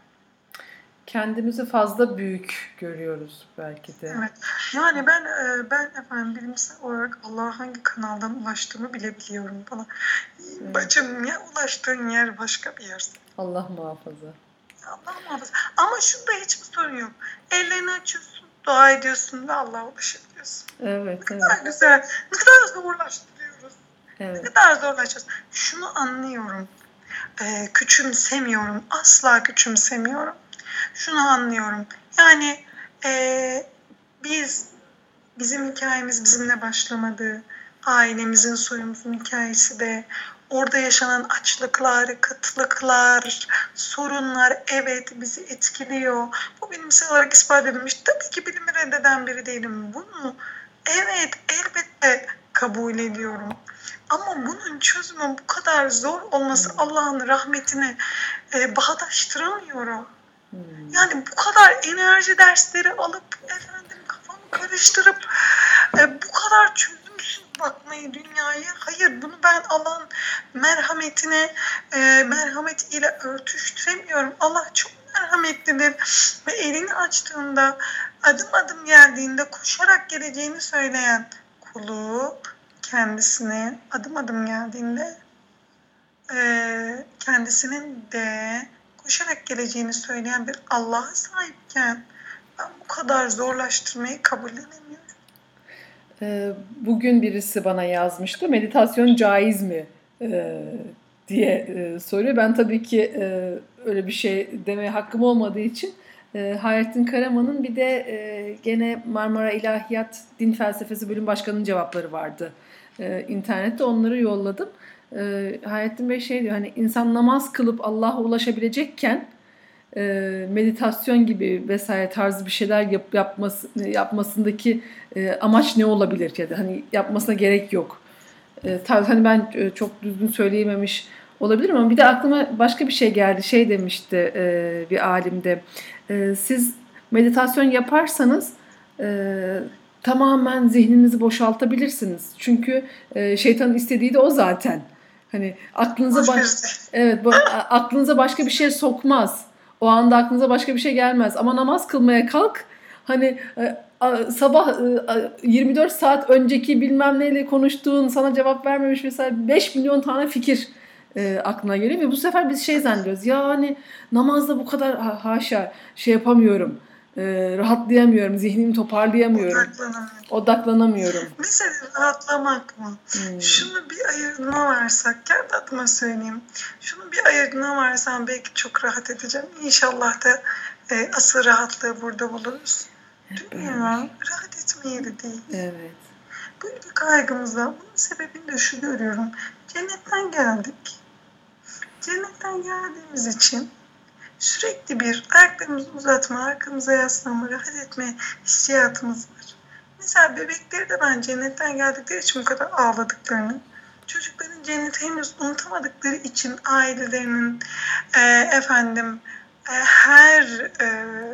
Kendimizi fazla büyük görüyoruz belki de. Evet. Yani ben ben efendim bilimsel olarak Allah'a hangi kanaldan ulaştığımı bile biliyorum falan. Evet. Bacım ya ulaştığın yer başka bir yer. Allah muhafaza. Allah muhafaza. Ama şunda hiçbir sorun yok. Ellerini açıyorsun, dua ediyorsun ve Allah'a ulaşabiliyorsun. Evet, ne kadar evet. güzel. Ne kadar zorlaştırıyoruz. Evet. Ne kadar zorlaştırıyoruz. Şunu anlıyorum. Ee, küçümsemiyorum. Asla küçümsemiyorum. Şunu anlıyorum. Yani e, biz, bizim hikayemiz bizimle başlamadı. Ailemizin, soyumuzun hikayesi de orada yaşanan açlıklar, kıtlıklar, sorunlar evet bizi etkiliyor. Bu bilimsel olarak ispat edilmiş. Tabii ki bilimi reddeden biri değilim. Bunu evet elbette kabul ediyorum. Ama bunun çözümü bu kadar zor olması Allah'ın rahmetine e, bağdaştıramıyorum. Hmm. Yani bu kadar enerji dersleri alıp efendim kafamı karıştırıp e, bu kadar çözümsüz bakmayı dünyaya, hayır bunu ben Allah'ın merhametine e, merhametiyle örtüştüremiyorum. Allah çok merhametlidir ve elini açtığında adım adım geldiğinde koşarak geleceğini söyleyen kulu kendisine adım adım geldiğinde e, kendisinin de koşarak geleceğini söyleyen bir Allah'a sahipken ben bu kadar zorlaştırmayı kabullenemiyorum. Bugün birisi bana yazmıştı. Meditasyon caiz mi? Ee, diye e, soruyor. Ben tabii ki e, öyle bir şey demeye hakkım olmadığı için e, Hayrettin Karaman'ın bir de e, gene Marmara İlahiyat Din Felsefesi Bölüm Başkanı'nın cevapları vardı. E, internette onları yolladım. E, Hayrettin Bey şey diyor, hani insan namaz kılıp Allah'a ulaşabilecekken e, meditasyon gibi vesaire tarzı bir şeyler yap, yapması, yapmasındaki e, amaç ne olabilir ya da hani yapmasına gerek yok. E, tabii hani ben e, çok düzgün söyleyememiş olabilirim ama bir de aklıma başka bir şey geldi. Şey demişti e, bir alim de, e, siz meditasyon yaparsanız e, tamamen zihninizi boşaltabilirsiniz. Çünkü e, şeytanın istediği de o zaten. Hani aklınıza baş, evet bu, aklınıza başka bir şey sokmaz. O anda aklınıza başka bir şey gelmez. Ama namaz kılmaya kalk. Hani sabah yirmi dört saat önceki bilmem neyle konuştuğun, sana cevap vermemiş mesela beş milyon tane fikir e, aklına geliyor ve bu sefer biz şey zannediyoruz. Ya hani namazda bu kadar ha, haşa şey yapamıyorum. E, rahatlayamıyorum. Zihnimi toparlayamıyorum. Odaklanamıyorum. Odaklanamıyorum. Mesela rahatlamak mı? Hmm. Şunu bir ayırdına varsak, kendi adıma söyleyeyim. Şunu bir ayırdına varsam belki çok rahat edeceğim. İnşallah da e, asıl rahatlığı burada buluruz. Dünya rahat etme yeri değil. Evet. Böyle bir kaygımız var. Bunun sebebini de şu görüyorum. Cennetten geldik. Cennetten geldiğimiz için sürekli bir ayaklarımızı uzatma, arkamıza yaslanma, rahat etme hissiyatımız var. Mesela bebekleri de ben cennetten geldikleri için bu kadar ağladıklarını, çocukların cenneti henüz unutamadıkları için ailelerinin e, efendim e, her e,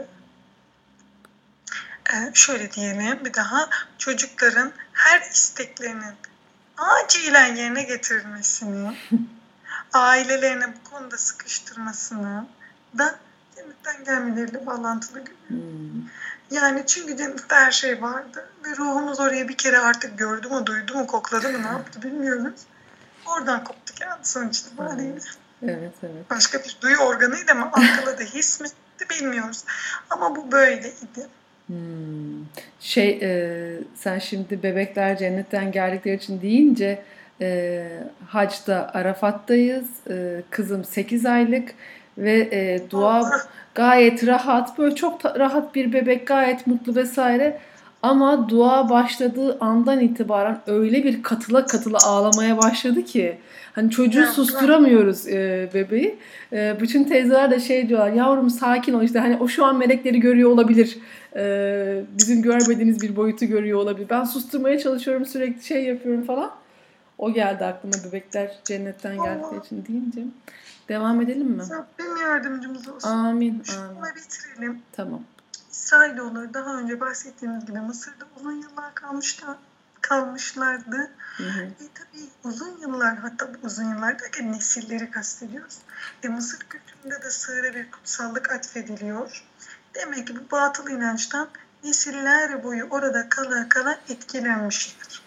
e, şöyle diyelim bir daha, çocukların her isteklerinin acilen yerine getirilmesini, ailelerine bu konuda sıkıştırmasını da cennetten gelmeleriyle bağlantılı görüyorum. Hmm. Yani çünkü cennette her şey vardı ve ruhumuz oraya bir kere artık gördü mü, duydu mu, kokladı mı, ne yaptı bilmiyoruz. Oradan koptu geldi sonuç itibariyle. Evet, evet. Başka bir duyu organıyla mı algıladı, his mi etti bilmiyoruz. Ama bu böyleydi. Hmm. Şey, e, sen şimdi bebekler cennetten geldikleri için deyince e, hacda Arafat'tayız. E, kızım sekiz aylık ve e, dua gayet rahat, böyle çok ta- rahat bir bebek, gayet mutlu vesaire. Ama dua başladığı andan itibaren öyle bir katıla katıla ağlamaya başladı ki hani çocuğu susturamıyoruz e, bebeği. E, bütün teyzeler de şey diyorlar, yavrum sakin ol, işte hani o şu an melekleri görüyor olabilir. E, bizim görmediğimiz bir boyutu görüyor olabilir. Ben susturmaya çalışıyorum, sürekli şey yapıyorum falan. O geldi aklıma, bebekler cennetten geldikleri için deyince. Devam edelim mi? Rabbim yardımcımız olsun. Amin. Şununla bitirelim. Tamam. İsrailoğulları daha önce bahsettiğimiz gibi Mısır'da uzun yıllar kalmışlar, kalmışlardı. Hı hı. E tabii uzun yıllar, hatta uzun yıllar derken nesilleri kastediyoruz. E Mısır kültüründe de sığıra bir kutsallık atfediliyor. Demek ki bu batıl inançtan nesiller boyu orada kala kala etkilenmişler.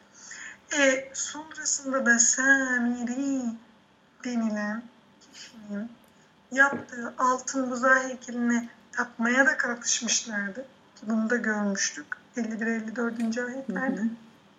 E sonrasında da Samiri denilen kişinin yaptığı altın buzağı heykeline tapmaya da kalkışmışlardı. Bunu da görmüştük. elli bir elli dört. ayetlerde. Hı hı.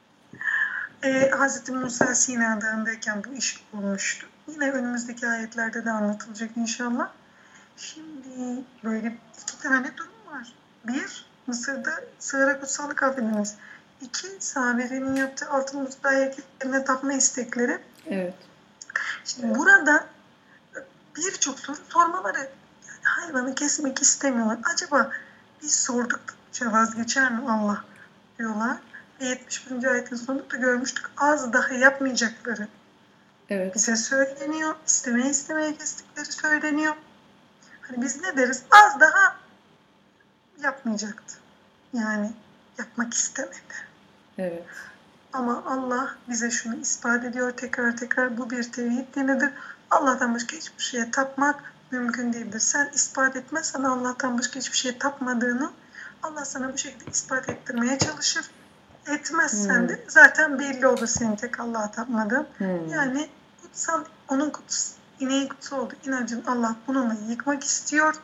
Ee, Hazreti Musa Sina Dağı'ndayken bu iş olmuştu. Yine önümüzdeki ayetlerde de anlatılacak inşallah. Şimdi böyle iki tane durum var. Bir, Mısır'da sığıra kutsallık affedilmez. İki, Samiri'nin yaptığı altın buzağı heykeline tapma istekleri. Evet. Şimdi burada birçok soru sormaları, yani hayvanı kesmek istemiyorlar. Acaba biz sordukça vazgeçer mi Allah diyorlar. yetmiş birinci ayetin sonunda da görmüştük. Az daha yapmayacakları Evet. bize söyleniyor. İstemeye istemeye kestikleri söyleniyor. Hani biz ne deriz? Az daha yapmayacaktı. Yani yapmak istemedi. Evet. Ama Allah bize şunu ispat ediyor tekrar tekrar. Bu bir tevhid dinidir. Allah'tan başka hiçbir şeye tapmak mümkün değildir. Sen ispat etmezsen Allah'tan başka hiçbir şeye tapmadığını Allah sana bu şekilde ispat ettirmeye çalışır. Etmezsen Hmm. de zaten belli olur senin tek Allah'a tapmadığın. Hmm. Yani kutsal, onun kutsal, ineğin kutsal olduğu inancın Allah bununla yıkmak istiyor.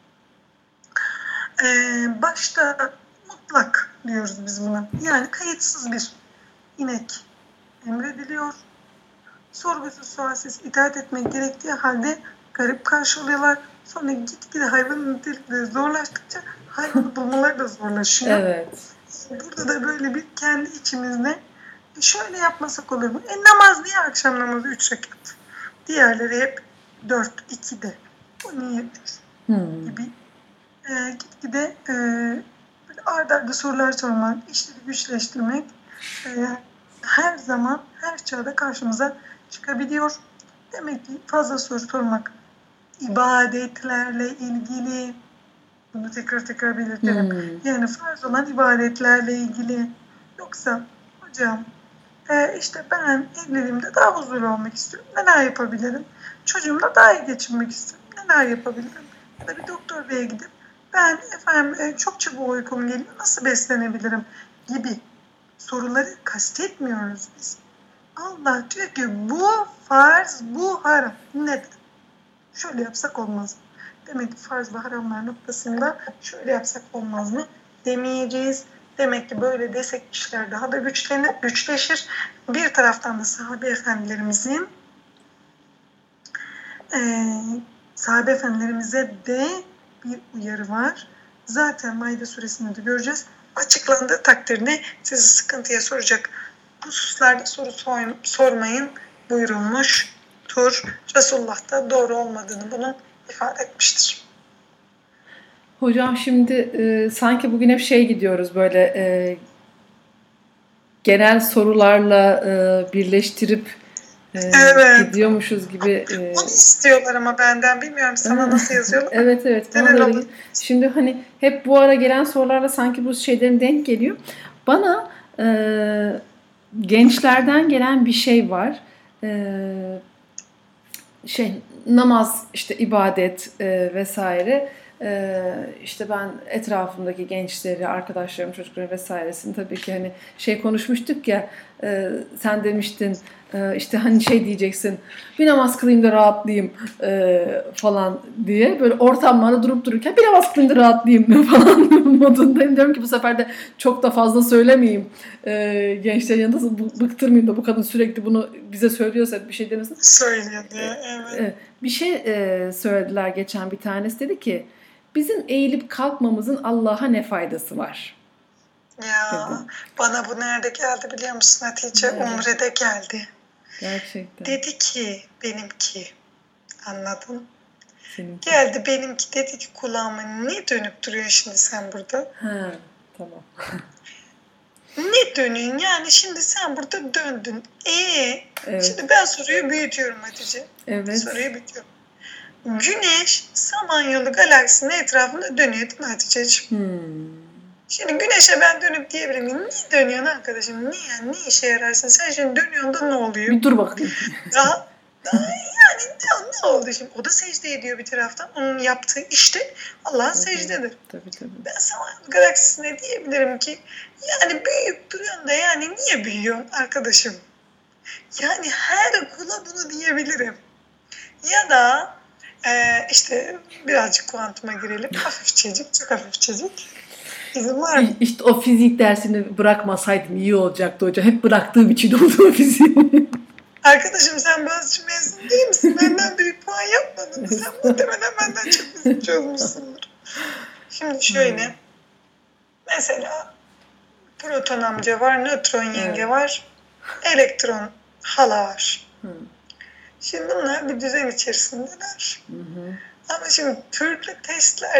Ee, başta mutlak diyoruz biz buna. Yani kayıtsız bir inek emrediliyor. Sorgusuz sualsiz itaat etmek gerektiği halde garip karşılıyorlar. Sonra gitgide hayvanın nitelikleri zorlaştıkça hayvanı bulmaları da zorlaşıyor. Evet. Burada da böyle bir kendi içimizde şöyle yapmasak olur mu? E namaz niye akşam namazı üç rekat? Diğerleri hep dört ikide. Bu niye Hmm. gibi e, gitgide e, böyle arda arda sorular sormak, işleri güçleştirmek e, her zaman her çağda karşımıza çıkabiliyor. Demek ki fazla soru sormak ibadetlerle ilgili, bunu tekrar tekrar belirtelim. Hmm. Yani farz olan ibadetlerle ilgili. Yoksa hocam e, işte ben evliliğimde daha huzurlu olmak istiyorum. Neler yapabilirim? Çocuğumla daha iyi geçinmek istiyorum. Neler yapabilirim? Ya da bir doktor beye gidip ben efendim e, çok çabuk uykum geliyor. Nasıl beslenebilirim? Gibi soruları kastetmiyoruz biz. Allah diyor ki bu farz, bu haram. Neden? Şöyle yapsak olmaz mı? Demek ki farz ve haramlar noktasında şöyle yapsak olmaz mı demeyeceğiz. Demek ki böyle desek işler daha da güçlenir, güçleşir. Bir taraftan da sahabe efendilerimizin e, sahabe efendilerimize de bir uyarı var. Zaten Maide suresinde de göreceğiz. Açıklandığı takdirde sizi sıkıntıya soracak hususlarda soru sor, sormayın buyurulmuştur. Resulullah da doğru olmadığını bunun ifade etmiştir. Hocam şimdi e, sanki bugün hep şey gidiyoruz böyle e, genel sorularla e, birleştirip e, Evet. gidiyormuşuz gibi. E, Onu istiyorlar ama benden. Bilmiyorum sana nasıl yazıyorlar. Evet evet. Bana da öyle. Şimdi hani hep bu ara gelen sorularla sanki bu şeylerin denk geliyor. Bana e, gençlerden gelen bir şey var. E, şey namaz, işte ibadet e, vesaire. Ee, işte ben etrafımdaki gençleri, arkadaşlarım, çocukları vesairesini tabii ki hani şey konuşmuştuk ya, e, sen demiştin e, işte hani şey diyeceksin, bir namaz kılayım da rahatlayayım e, falan diye, böyle ortam bana durup dururken bir namaz kılayım da rahatlayayım falan modundayım. Diyorum ki bu sefer de çok da fazla söylemeyeyim, e, gençlerin yanında bıktırmayayım da bu kadın sürekli bunu bize söylüyorsa bir şey demesin. Söyledi, evet. Bir şey e, söylediler geçen, bir tanesi dedi ki bizim eğilip kalkmamızın Allah'a ne faydası var? Ya dedim. Bana bu nerede geldi biliyor musun Hatice? Evet. Umre'de geldi. Gerçekten. Dedi ki benimki, anladın? Seninki. Geldi benimki dedi ki kulağıma ne dönüp duruyor şimdi sen burada? Ha, tamam. Ne dönüyorsun yani şimdi sen burada döndün. Ee, evet. Şimdi ben soruyu büyütüyorum Hatice. Evet. Soruyu büyütüyorum. Güneş Samanyolu galaksinin etrafında dönüyor değil mi Hatice'ciğim? Hmm. Şimdi Güneş'e ben dönüp diyebilir miyim? Niye dönüyorsun arkadaşım? Niye? Yani, ne işe yararsın? Sen şimdi dönüyorsun da ne oluyor? Bir dur bakayım. Daha, daha yani ne, ne oldu şimdi? O da secde ediyor bir taraftan. Onun yaptığı işte Allah'ın secdedir. Tabii tabii. Ben Samanyolu galaksisine diyebilirim ki yani büyüyüp duruyorsun da yani niye büyüyorsun arkadaşım? Yani her kula bunu diyebilirim. Ya da e, işte birazcık kuantuma girelim. Hafifçecik, çok hafifçecik. İzin var mı? İşte o fizik dersini bırakmasaydım iyi olacaktı hocam. Hep bıraktığım için oldu o fiziği. Arkadaşım sen Boğaziçi mezunu değil misin? Benden büyük puan yapmadın mı? Sen muhtemelen benden çok fizik çözmüşsündür. Şimdi şöyle. Hmm. Mesela proton amca var, nötron yenge evet. var, elektron hala var. Hmm. Şimdi bunlar bir düzen içerisindeler. Hmm. Ama şimdi türlü testlerle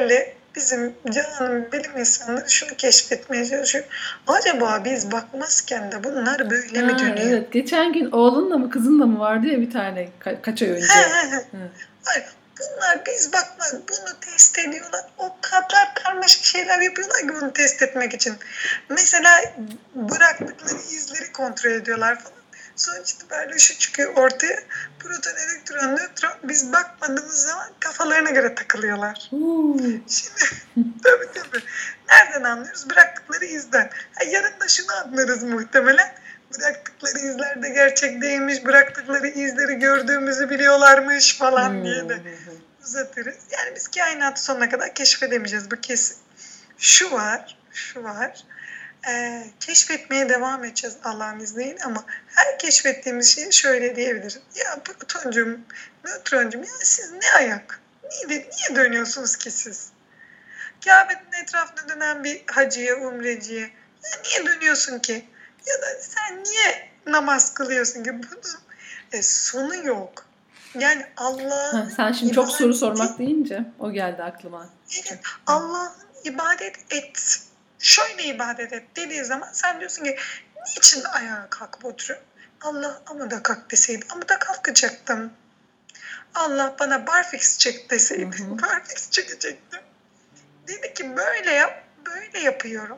bizim canım bilim insanları şunu keşfetmeye çalışıyor. Acaba biz bakmazken de bunlar böyle Ha, mi dönüyor? evet. Geçen gün oğlunla mı kızınla mı vardı ya bir tane ka- kaç ay önce. He he he. Hı. Hayır, bunlar biz bakmaz, bunu test ediyorlar. O kadar karmaşık şeyler yapıyorlar ki bunu test etmek için. Mesela bıraktıkları izleri kontrol ediyorlar falan. Sonuç itibariyle şu çıkıyor ortaya. Proton, elektron, nötron. Biz bakmadığımız zaman kafalarına göre takılıyorlar. Uuu. Şimdi tabii tabii. Nereden anlıyoruz? Bıraktıkları izden. Ha, yarın da şunu anlarız muhtemelen. Bıraktıkları izler de gerçek değilmiş. Bıraktıkları izleri gördüğümüzü biliyorlarmış falan diye de uzatırız. Yani biz kainatı sonuna kadar keşfedemeyeceğiz. Bu kesin. Şu var, şu var. Ee, keşfetmeye devam edeceğiz Allah'ın izniyle ama her keşfettiğimiz şeyi şöyle diyebiliriz. Ya protoncum, nötroncum, ya siz ne ayak? Niye, niye dönüyorsunuz ki siz? Kabe'nin etrafında dönen bir hacıya, umreciye ya niye dönüyorsun ki? Ya da sen niye namaz kılıyorsun ki? Bunun e, sonu yok. Yani Allah'ın Sen şimdi çok soru ibadeti, sormak deyince o geldi aklıma. evet, Allah'ın ibadet et. Şöyle ibadet et dediği zaman sen diyorsun ki niçin ayağa kalkıp oturuyorum? Allah ama da kalk deseydi ama da kalkacaktım. Allah bana barfix çek deseydi Hı hı. barfix çekecektim. Dedi ki böyle yap, böyle yapıyorum.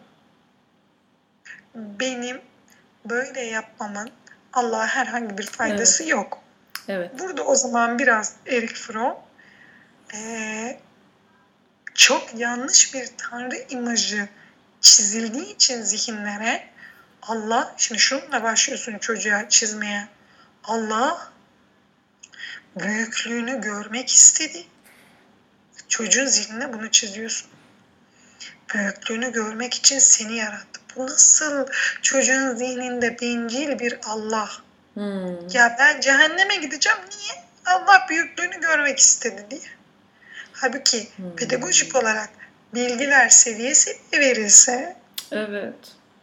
Benim böyle yapmamın Allah'a herhangi bir faydası Evet. yok. Evet. Burada o zaman biraz Erich Fromm ee, çok yanlış bir tanrı imajı çizildiği için zihinlere Allah, şimdi şununla başlıyorsun çocuğa çizmeye. Allah büyüklüğünü görmek istedi. Çocuğun zihnine bunu çiziyorsun. Büyüklüğünü görmek için seni yarattı. Bu nasıl çocuğun zihninde bencil bir Allah? Hmm. Ya ben cehenneme gideceğim. Niye? Allah büyüklüğünü görmek istedi diye. Halbuki Hmm. pedagojik olarak bilgiler seviye seviye verilse, Evet.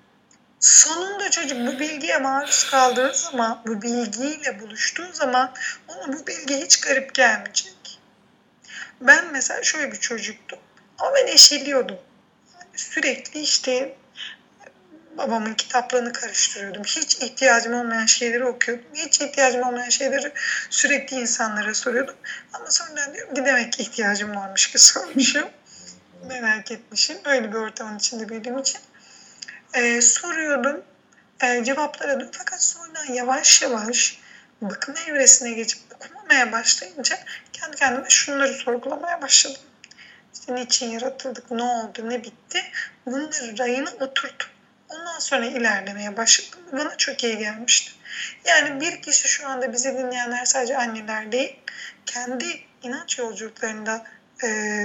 sonunda çocuk bu bilgiye maruz kaldığı zaman, bu bilgiyle buluştuğu zaman ona bu bilgi hiç garip gelmeyecek. Ben mesela şöyle bir çocuktum ama ben eşeliyordum. Yani sürekli işte babamın kitaplarını karıştırıyordum. Hiç ihtiyacım olmayan şeyleri okuyordum. Hiç ihtiyacım olmayan şeyleri sürekli insanlara soruyordum. Ama sonra diyorum ki demek ki ihtiyacım varmış ki sormuşum. Merak etmişim. Öyle bir ortamın içinde büyüdüğüm için. Ee, soruyordum. E, cevaplar arıyordum. Fakat sonra yavaş yavaş bakım evresine geçip okumamaya başlayınca kendi kendime şunları sorgulamaya başladım. İşte niçin yaratıldık, ne oldu, ne bitti? Bunları rayına oturtup ondan sonra ilerlemeye başladım. Bu bana çok iyi gelmişti. Yani bir kişi şu anda bizi dinleyenler sadece anneler değil, kendi inanç yolculuklarında e,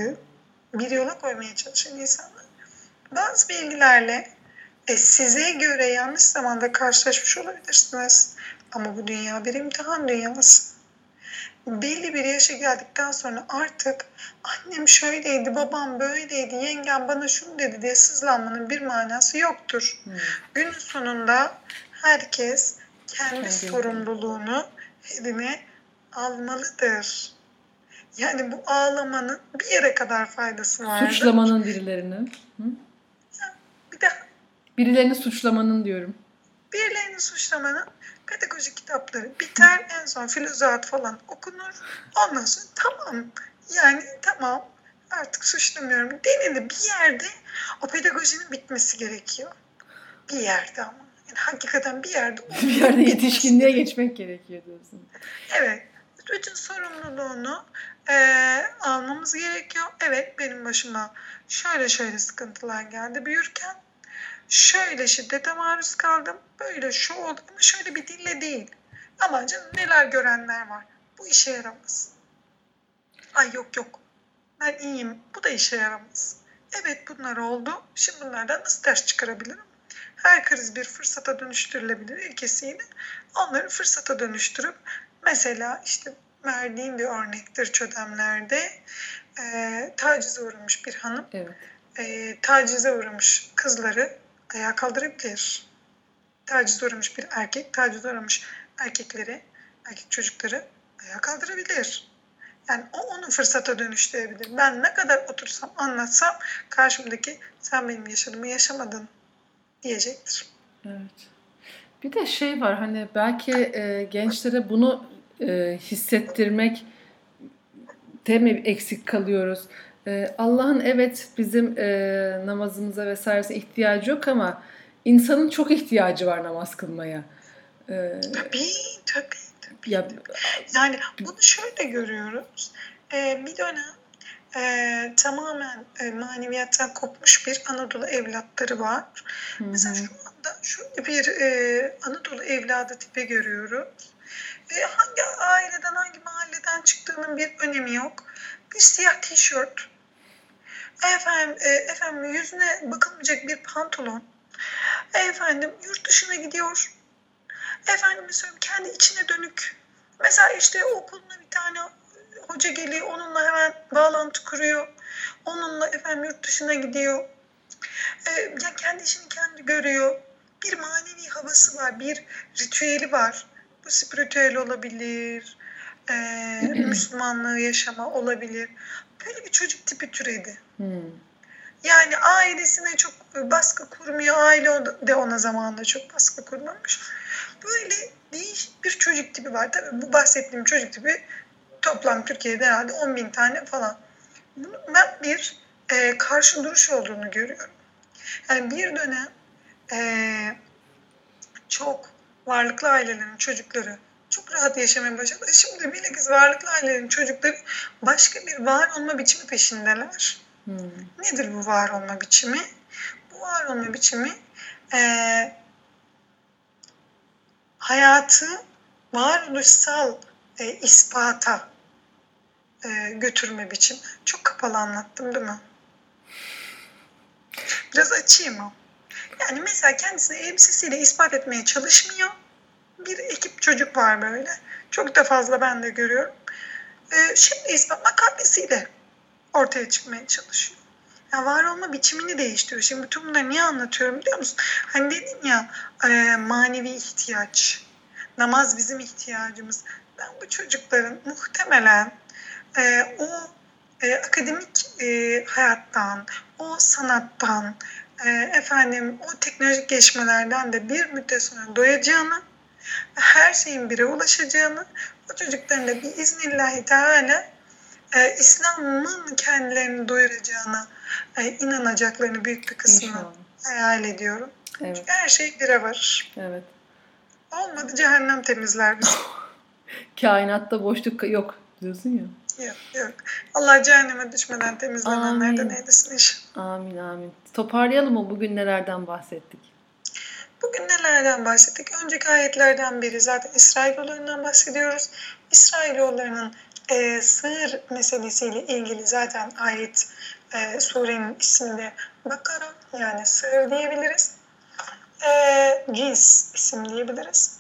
bir yola koymaya çalışan insanlar bazı bilgilerle e, size göre yanlış zamanda karşılaşmış olabilirsiniz. Ama bu dünya bir imtihan dünyası. Belli bir yaşa geldikten sonra artık annem şöyleydi, babam böyleydi, yengem bana şunu dedi diye sızlanmanın bir manası yoktur. Hmm. Günün sonunda herkes kendi Kendi sorumluluğunu eline almalıdır. Yani bu ağlamanın bir yere kadar faydası vardır. Suçlamanın birilerini. Hı? Bir de birilerini suçlamanın diyorum. Birilerini suçlamanın pedagojik kitapları biter, en son filozofat falan okunur. Ondan sonra tamam, yani tamam artık suçlamıyorum denildi. Bir yerde o pedagojinin bitmesi gerekiyor. Bir yerde ama. Yani hakikaten bir yerde bir yerde yetişkinliğe geçmek gerekiyor diyorsun. Evet. Bütün sorumluluğunu e, almamız gerekiyor. Evet, benim başıma şöyle şöyle sıkıntılar geldi büyürken. Şöyle şiddete maruz kaldım. Böyle şu oldu ama şöyle bir dille değil. Ama canım neler görenler var. Bu işe yaramaz. Ay yok yok. Ben iyiyim. Bu da işe yaramaz. Evet bunlar oldu. Şimdi bunlardan nasıl ders çıkarabilirim? Her kriz bir fırsata dönüştürülebilir ilkesiyle. Onları fırsata dönüştürüp mesela işte verdiğim bir örnektir çödemlerde e, tacize uğramış bir hanım. Evet. E, tacize uğramış kızları ayağa kaldırabilir. Taciz uğramış bir erkek, taciz uğramış erkekleri, erkek çocukları ayağa kaldırabilir. Yani o onu fırsata dönüştürebilir. Ben ne kadar otursam anlatsam karşımdaki sen benim yaşadığımı yaşamadın diyecektir. Evet. Bir de şey var hani belki e, gençlere bunu e, hissettirmek de mi eksik kalıyoruz? E, Allah'ın evet bizim e, namazımıza vesairesine ihtiyacı yok ama insanın çok ihtiyacı var namaz kılmaya. E, Tabii, tabii, tabii. ya Yani bunu şöyle görüyoruz. Ee, bir dönem e, tamamen e, maneviyattan kopmuş bir Anadolu evlatları var. Hı hı. Mesela şu anda şöyle bir e, Anadolu evladı tipi görüyoruz. E, hangi aileden, hangi mahalleden çıktığının bir önemi yok. Bir siyah tişört, efendim, e, efendim yüzüne bakılmayacak bir pantolon, efendim yurt dışına gidiyor, efendim söyleyeyim kendi içine dönük. Mesela işte okuluna bir tane hoca geliyor, onunla hemen bağlantı kuruyor. Onunla efendim yurt dışına gidiyor. Ee, ya kendi işini kendi görüyor. Bir manevi havası var, bir ritüeli var. Bu spiritüel olabilir, e, Müslümanlığı yaşama olabilir. Böyle bir çocuk tipi türedi. Hmm. Yani ailesine çok baskı kurmuyor, aile de ona zamanında çok baskı kurmamış. Böyle değişik bir çocuk tipi var. Tabii bu bahsettiğim çocuk tipi toplam Türkiye'de herhalde on bin tane falan. Ben bir e, karşı duruş olduğunu görüyorum. Yani bir dönem e, çok varlıklı ailelerin çocukları çok rahat yaşamaya başladı. Şimdi bilakis varlıklı ailelerin çocukları başka bir var olma biçimi peşindeler. Hmm. Nedir bu var olma biçimi? Bu var olma biçimi e, hayatı varoluşsal e, ispata e, götürme biçimi. Çok kapalı anlattım değil mi? Biraz açayım mı? Yani mesela kendisini elbisesiyle ispat etmeye çalışmıyor. Bir ekip çocuk var böyle. Çok da fazla ben de görüyorum. E, şimdi ispat makalesiyle ortaya çıkmaya çalışıyor. Ya var olma biçimini değiştiriyor. Şimdi bütün bunları niye anlatıyorum biliyor musun? Hani dedin ya e, manevi ihtiyaç. Namaz bizim ihtiyacımız. Ben bu çocukların muhtemelen e, o e, akademik e, hayattan, o sanattan, e, efendim o teknolojik gelişmelerden de bir müddet sonra doyacağını, her şeyin bire ulaşacağını, o çocukların da bir iznillahi teala e, İslam'ın kendilerini doyuracağına e, inanacaklarını büyük bir kısmını İnşallah. hayal ediyorum. Evet. Çünkü her şey bire varır. Evet. Olmadı cehennem temizler bizi. Kainatta boşluk yok diyorsun ya. Yok yok. Allah cehenneme düşmeden temizlenenlerden Amin. eylesin inşallah. Amin amin. Toparlayalım mı? Bugün nelerden bahsettik? Bugün nelerden bahsettik? Önceki ayetlerden biri zaten İsrailoğullarından bahsediyoruz. İsrailoğullarının e, sığır meselesiyle ilgili zaten ayet e, surenin isminde Bakara, yani sığır diyebiliriz. E, cins isim diyebiliriz.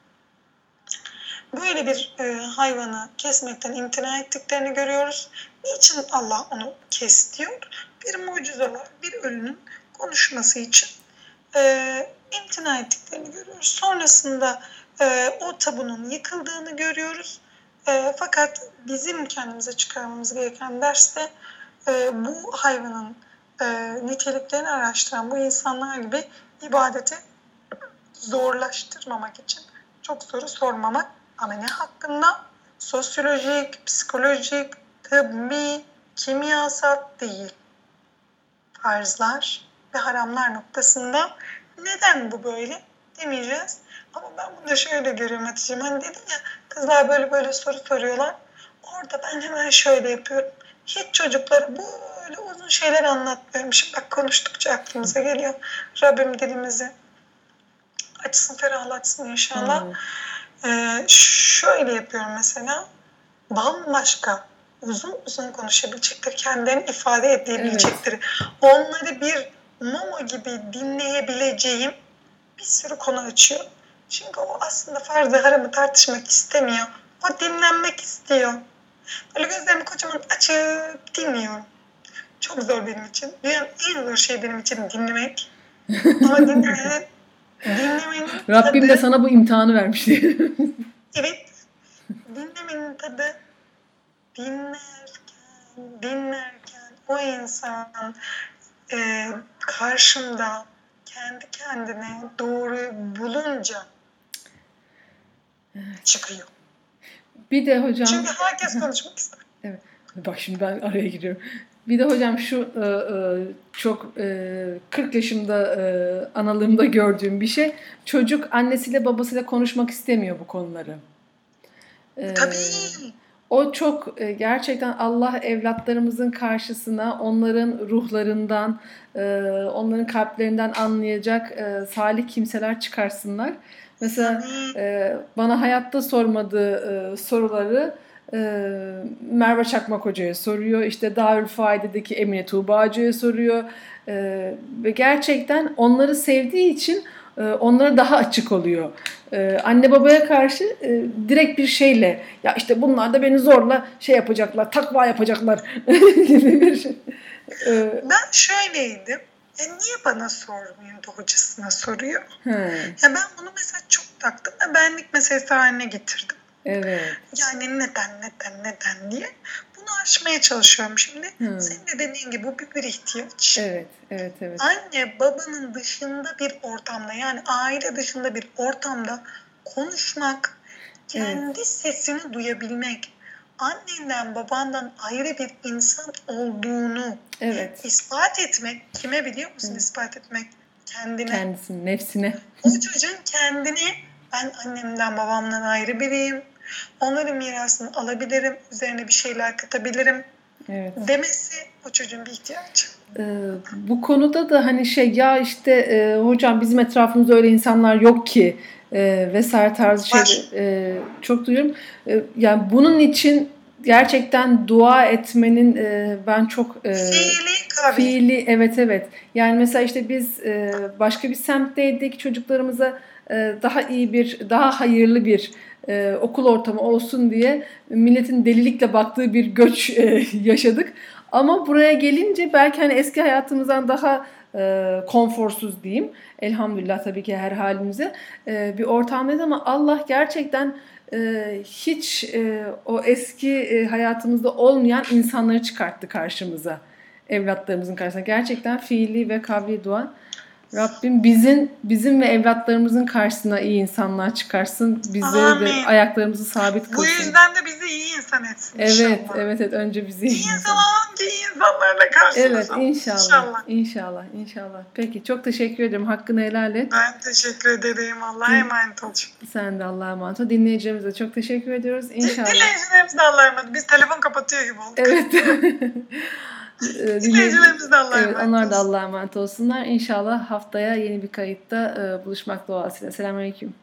Böyle bir e, hayvanı kesmekten imtina ettiklerini görüyoruz. Niçin Allah onu kes diyor? Bir mucize var, bir ölünün konuşması için e, imtina ettiklerini görüyoruz. Sonrasında e, o tabunun yıkıldığını görüyoruz. E, fakat bizim kendimize çıkarmamız gereken derste e, bu hayvanın e, niteliklerini araştıran bu insanlar gibi ibadeti zorlaştırmamak için çok soru sormamak, ama ne hakkında? Sosyolojik, psikolojik, tıbbi, kimyasal değil. Farzlar ve haramlar noktasında neden bu böyle demeyeceğiz. Ama ben bunu da şöyle görüyorum Hatice'm. Hani dedim ya, kızlar böyle böyle soru soruyorlar. Orada ben hemen şöyle yapıyorum. Hiç çocuklara böyle uzun şeyler anlatmıyorum. Şimdi bak konuştukça aklımıza geliyor. Rabbim dilimizi açsın, ferahlatsın inşallah. Hmm. Ee, şöyle yapıyorum mesela. Bambaşka uzun uzun konuşabilecekleri, kendilerini ifade edebilecekleri, evet, onları bir Momo gibi dinleyebileceğim bir sürü konu açıyor. Çünkü o aslında farzı haramı tartışmak istemiyor. O dinlenmek istiyor. Böyle gözlerimi kocaman açıp dinliyorum. Çok zor benim için. Dünyanın en zor şey benim için dinlemek. Ama dinlemenin, dinlemenin Rabbim tadı, de sana bu imtihanı vermiş diye. Evet. Dinlemenin tadı dinlerken, dinlerken o insan e, karşımda kendi kendine doğruyu bulunca çıkıyor. Bir de hocam... Çünkü herkes konuşmak ister. Evet. Bak şimdi ben araya giriyorum. Bir de hocam şu e, e, çok e, kırk yaşımda e, analığımda gördüğüm bir şey. Çocuk annesiyle babasıyla konuşmak istemiyor bu konuları. E, Tabii. O çok e, gerçekten Allah evlatlarımızın karşısına onların ruhlarından, e, onların kalplerinden anlayacak e, salih kimseler çıkarsınlar. Mesela e, bana hayatta sormadığı e, soruları e, Merve Çakmak Hoca'ya soruyor. İşte Darülfaide'deki Emine Tuğba Hoca'ya soruyor. E, ve gerçekten onları sevdiği için e, onlara daha açık oluyor. Ee, anne babaya karşı e, direkt bir şeyle ya işte bunlar da beni zorla şey yapacaklar, takva yapacaklar gibi bir şey. Ee, ben şöyleydim. Ya niye bana sormuyor da hocasına soruyor? He. Ya ben bunu mesela çok taktım ve benlik meselesi haline getirdim. Evet. Yani neden neden neden diye bunu aşmaya çalışıyorum şimdi. Hmm. Senin de dediğin gibi bu bir, bir ihtiyaç. Evet, evet, evet. Anne babanın dışında bir ortamda yani aile dışında bir ortamda konuşmak, kendi evet. sesini duyabilmek, annenden babandan ayrı bir insan olduğunu evet. ispat etmek, kime biliyor musun evet. ispat etmek? Kendine. Kendisine, nefsine. O çocuğun kendini ben annemden babamdan ayrı biriyim. Onların mirasını alabilirim, üzerine bir şeyler katabilirim evet. demesi o çocuğun bir ihtiyacı. Ee, bu konuda da hani şey ya işte e, hocam bizim etrafımızda öyle insanlar yok ki e, vesaire tarzı şeyler e, çok duyuyorum. E, yani bunun için gerçekten dua etmenin e, ben çok e, fiili tabii. Fiili evet evet. Yani mesela işte biz e, başka bir semtteydik çocuklarımıza e, daha iyi bir daha hayırlı bir e, okul ortamı olsun diye milletin delilikle baktığı bir göç e, yaşadık. Ama buraya gelince belki hani eski hayatımızdan daha e, konforsuz diyeyim. Elhamdülillah tabii ki her halimize e, bir ortamdayız ama Allah gerçekten e, hiç e, o eski e, hayatımızda olmayan insanları çıkarttı karşımıza. Evlatlarımızın karşısına. Gerçekten fiili ve kavli dua. Rabbim bizim bizim ve evlatlarımızın karşısına iyi insanlar çıkarsın. Bizleri de ayaklarımızı sabit kılsın. Bu yüzden de bizi iyi insan etsin evet, inşallah. Evet, evet, evet. Önce bizi iyi insan. İyi insan olalım ki iyi insanlarla karşılaşalım. Evet, inşallah. İnşallah. İnşallah, inşallah. Peki, çok teşekkür ederim. Hakkını helal et. Ben teşekkür ederim. Allah'a emanet ol. Sen de Allah'a emanet ol. Dinleyicilerimize çok teşekkür ediyoruz. İnşallah. Dinleyicilerimiz de Allah'a emanet. Biz telefon kapatıyor gibi olduk. Evet. Dinleyicilerimiz de Allah'a emanet evet, onlar da Allah'a emanet olsunlar. İnşallah haftaya yeni bir kayıtta buluşmak duasıyla. Selamünaleyküm.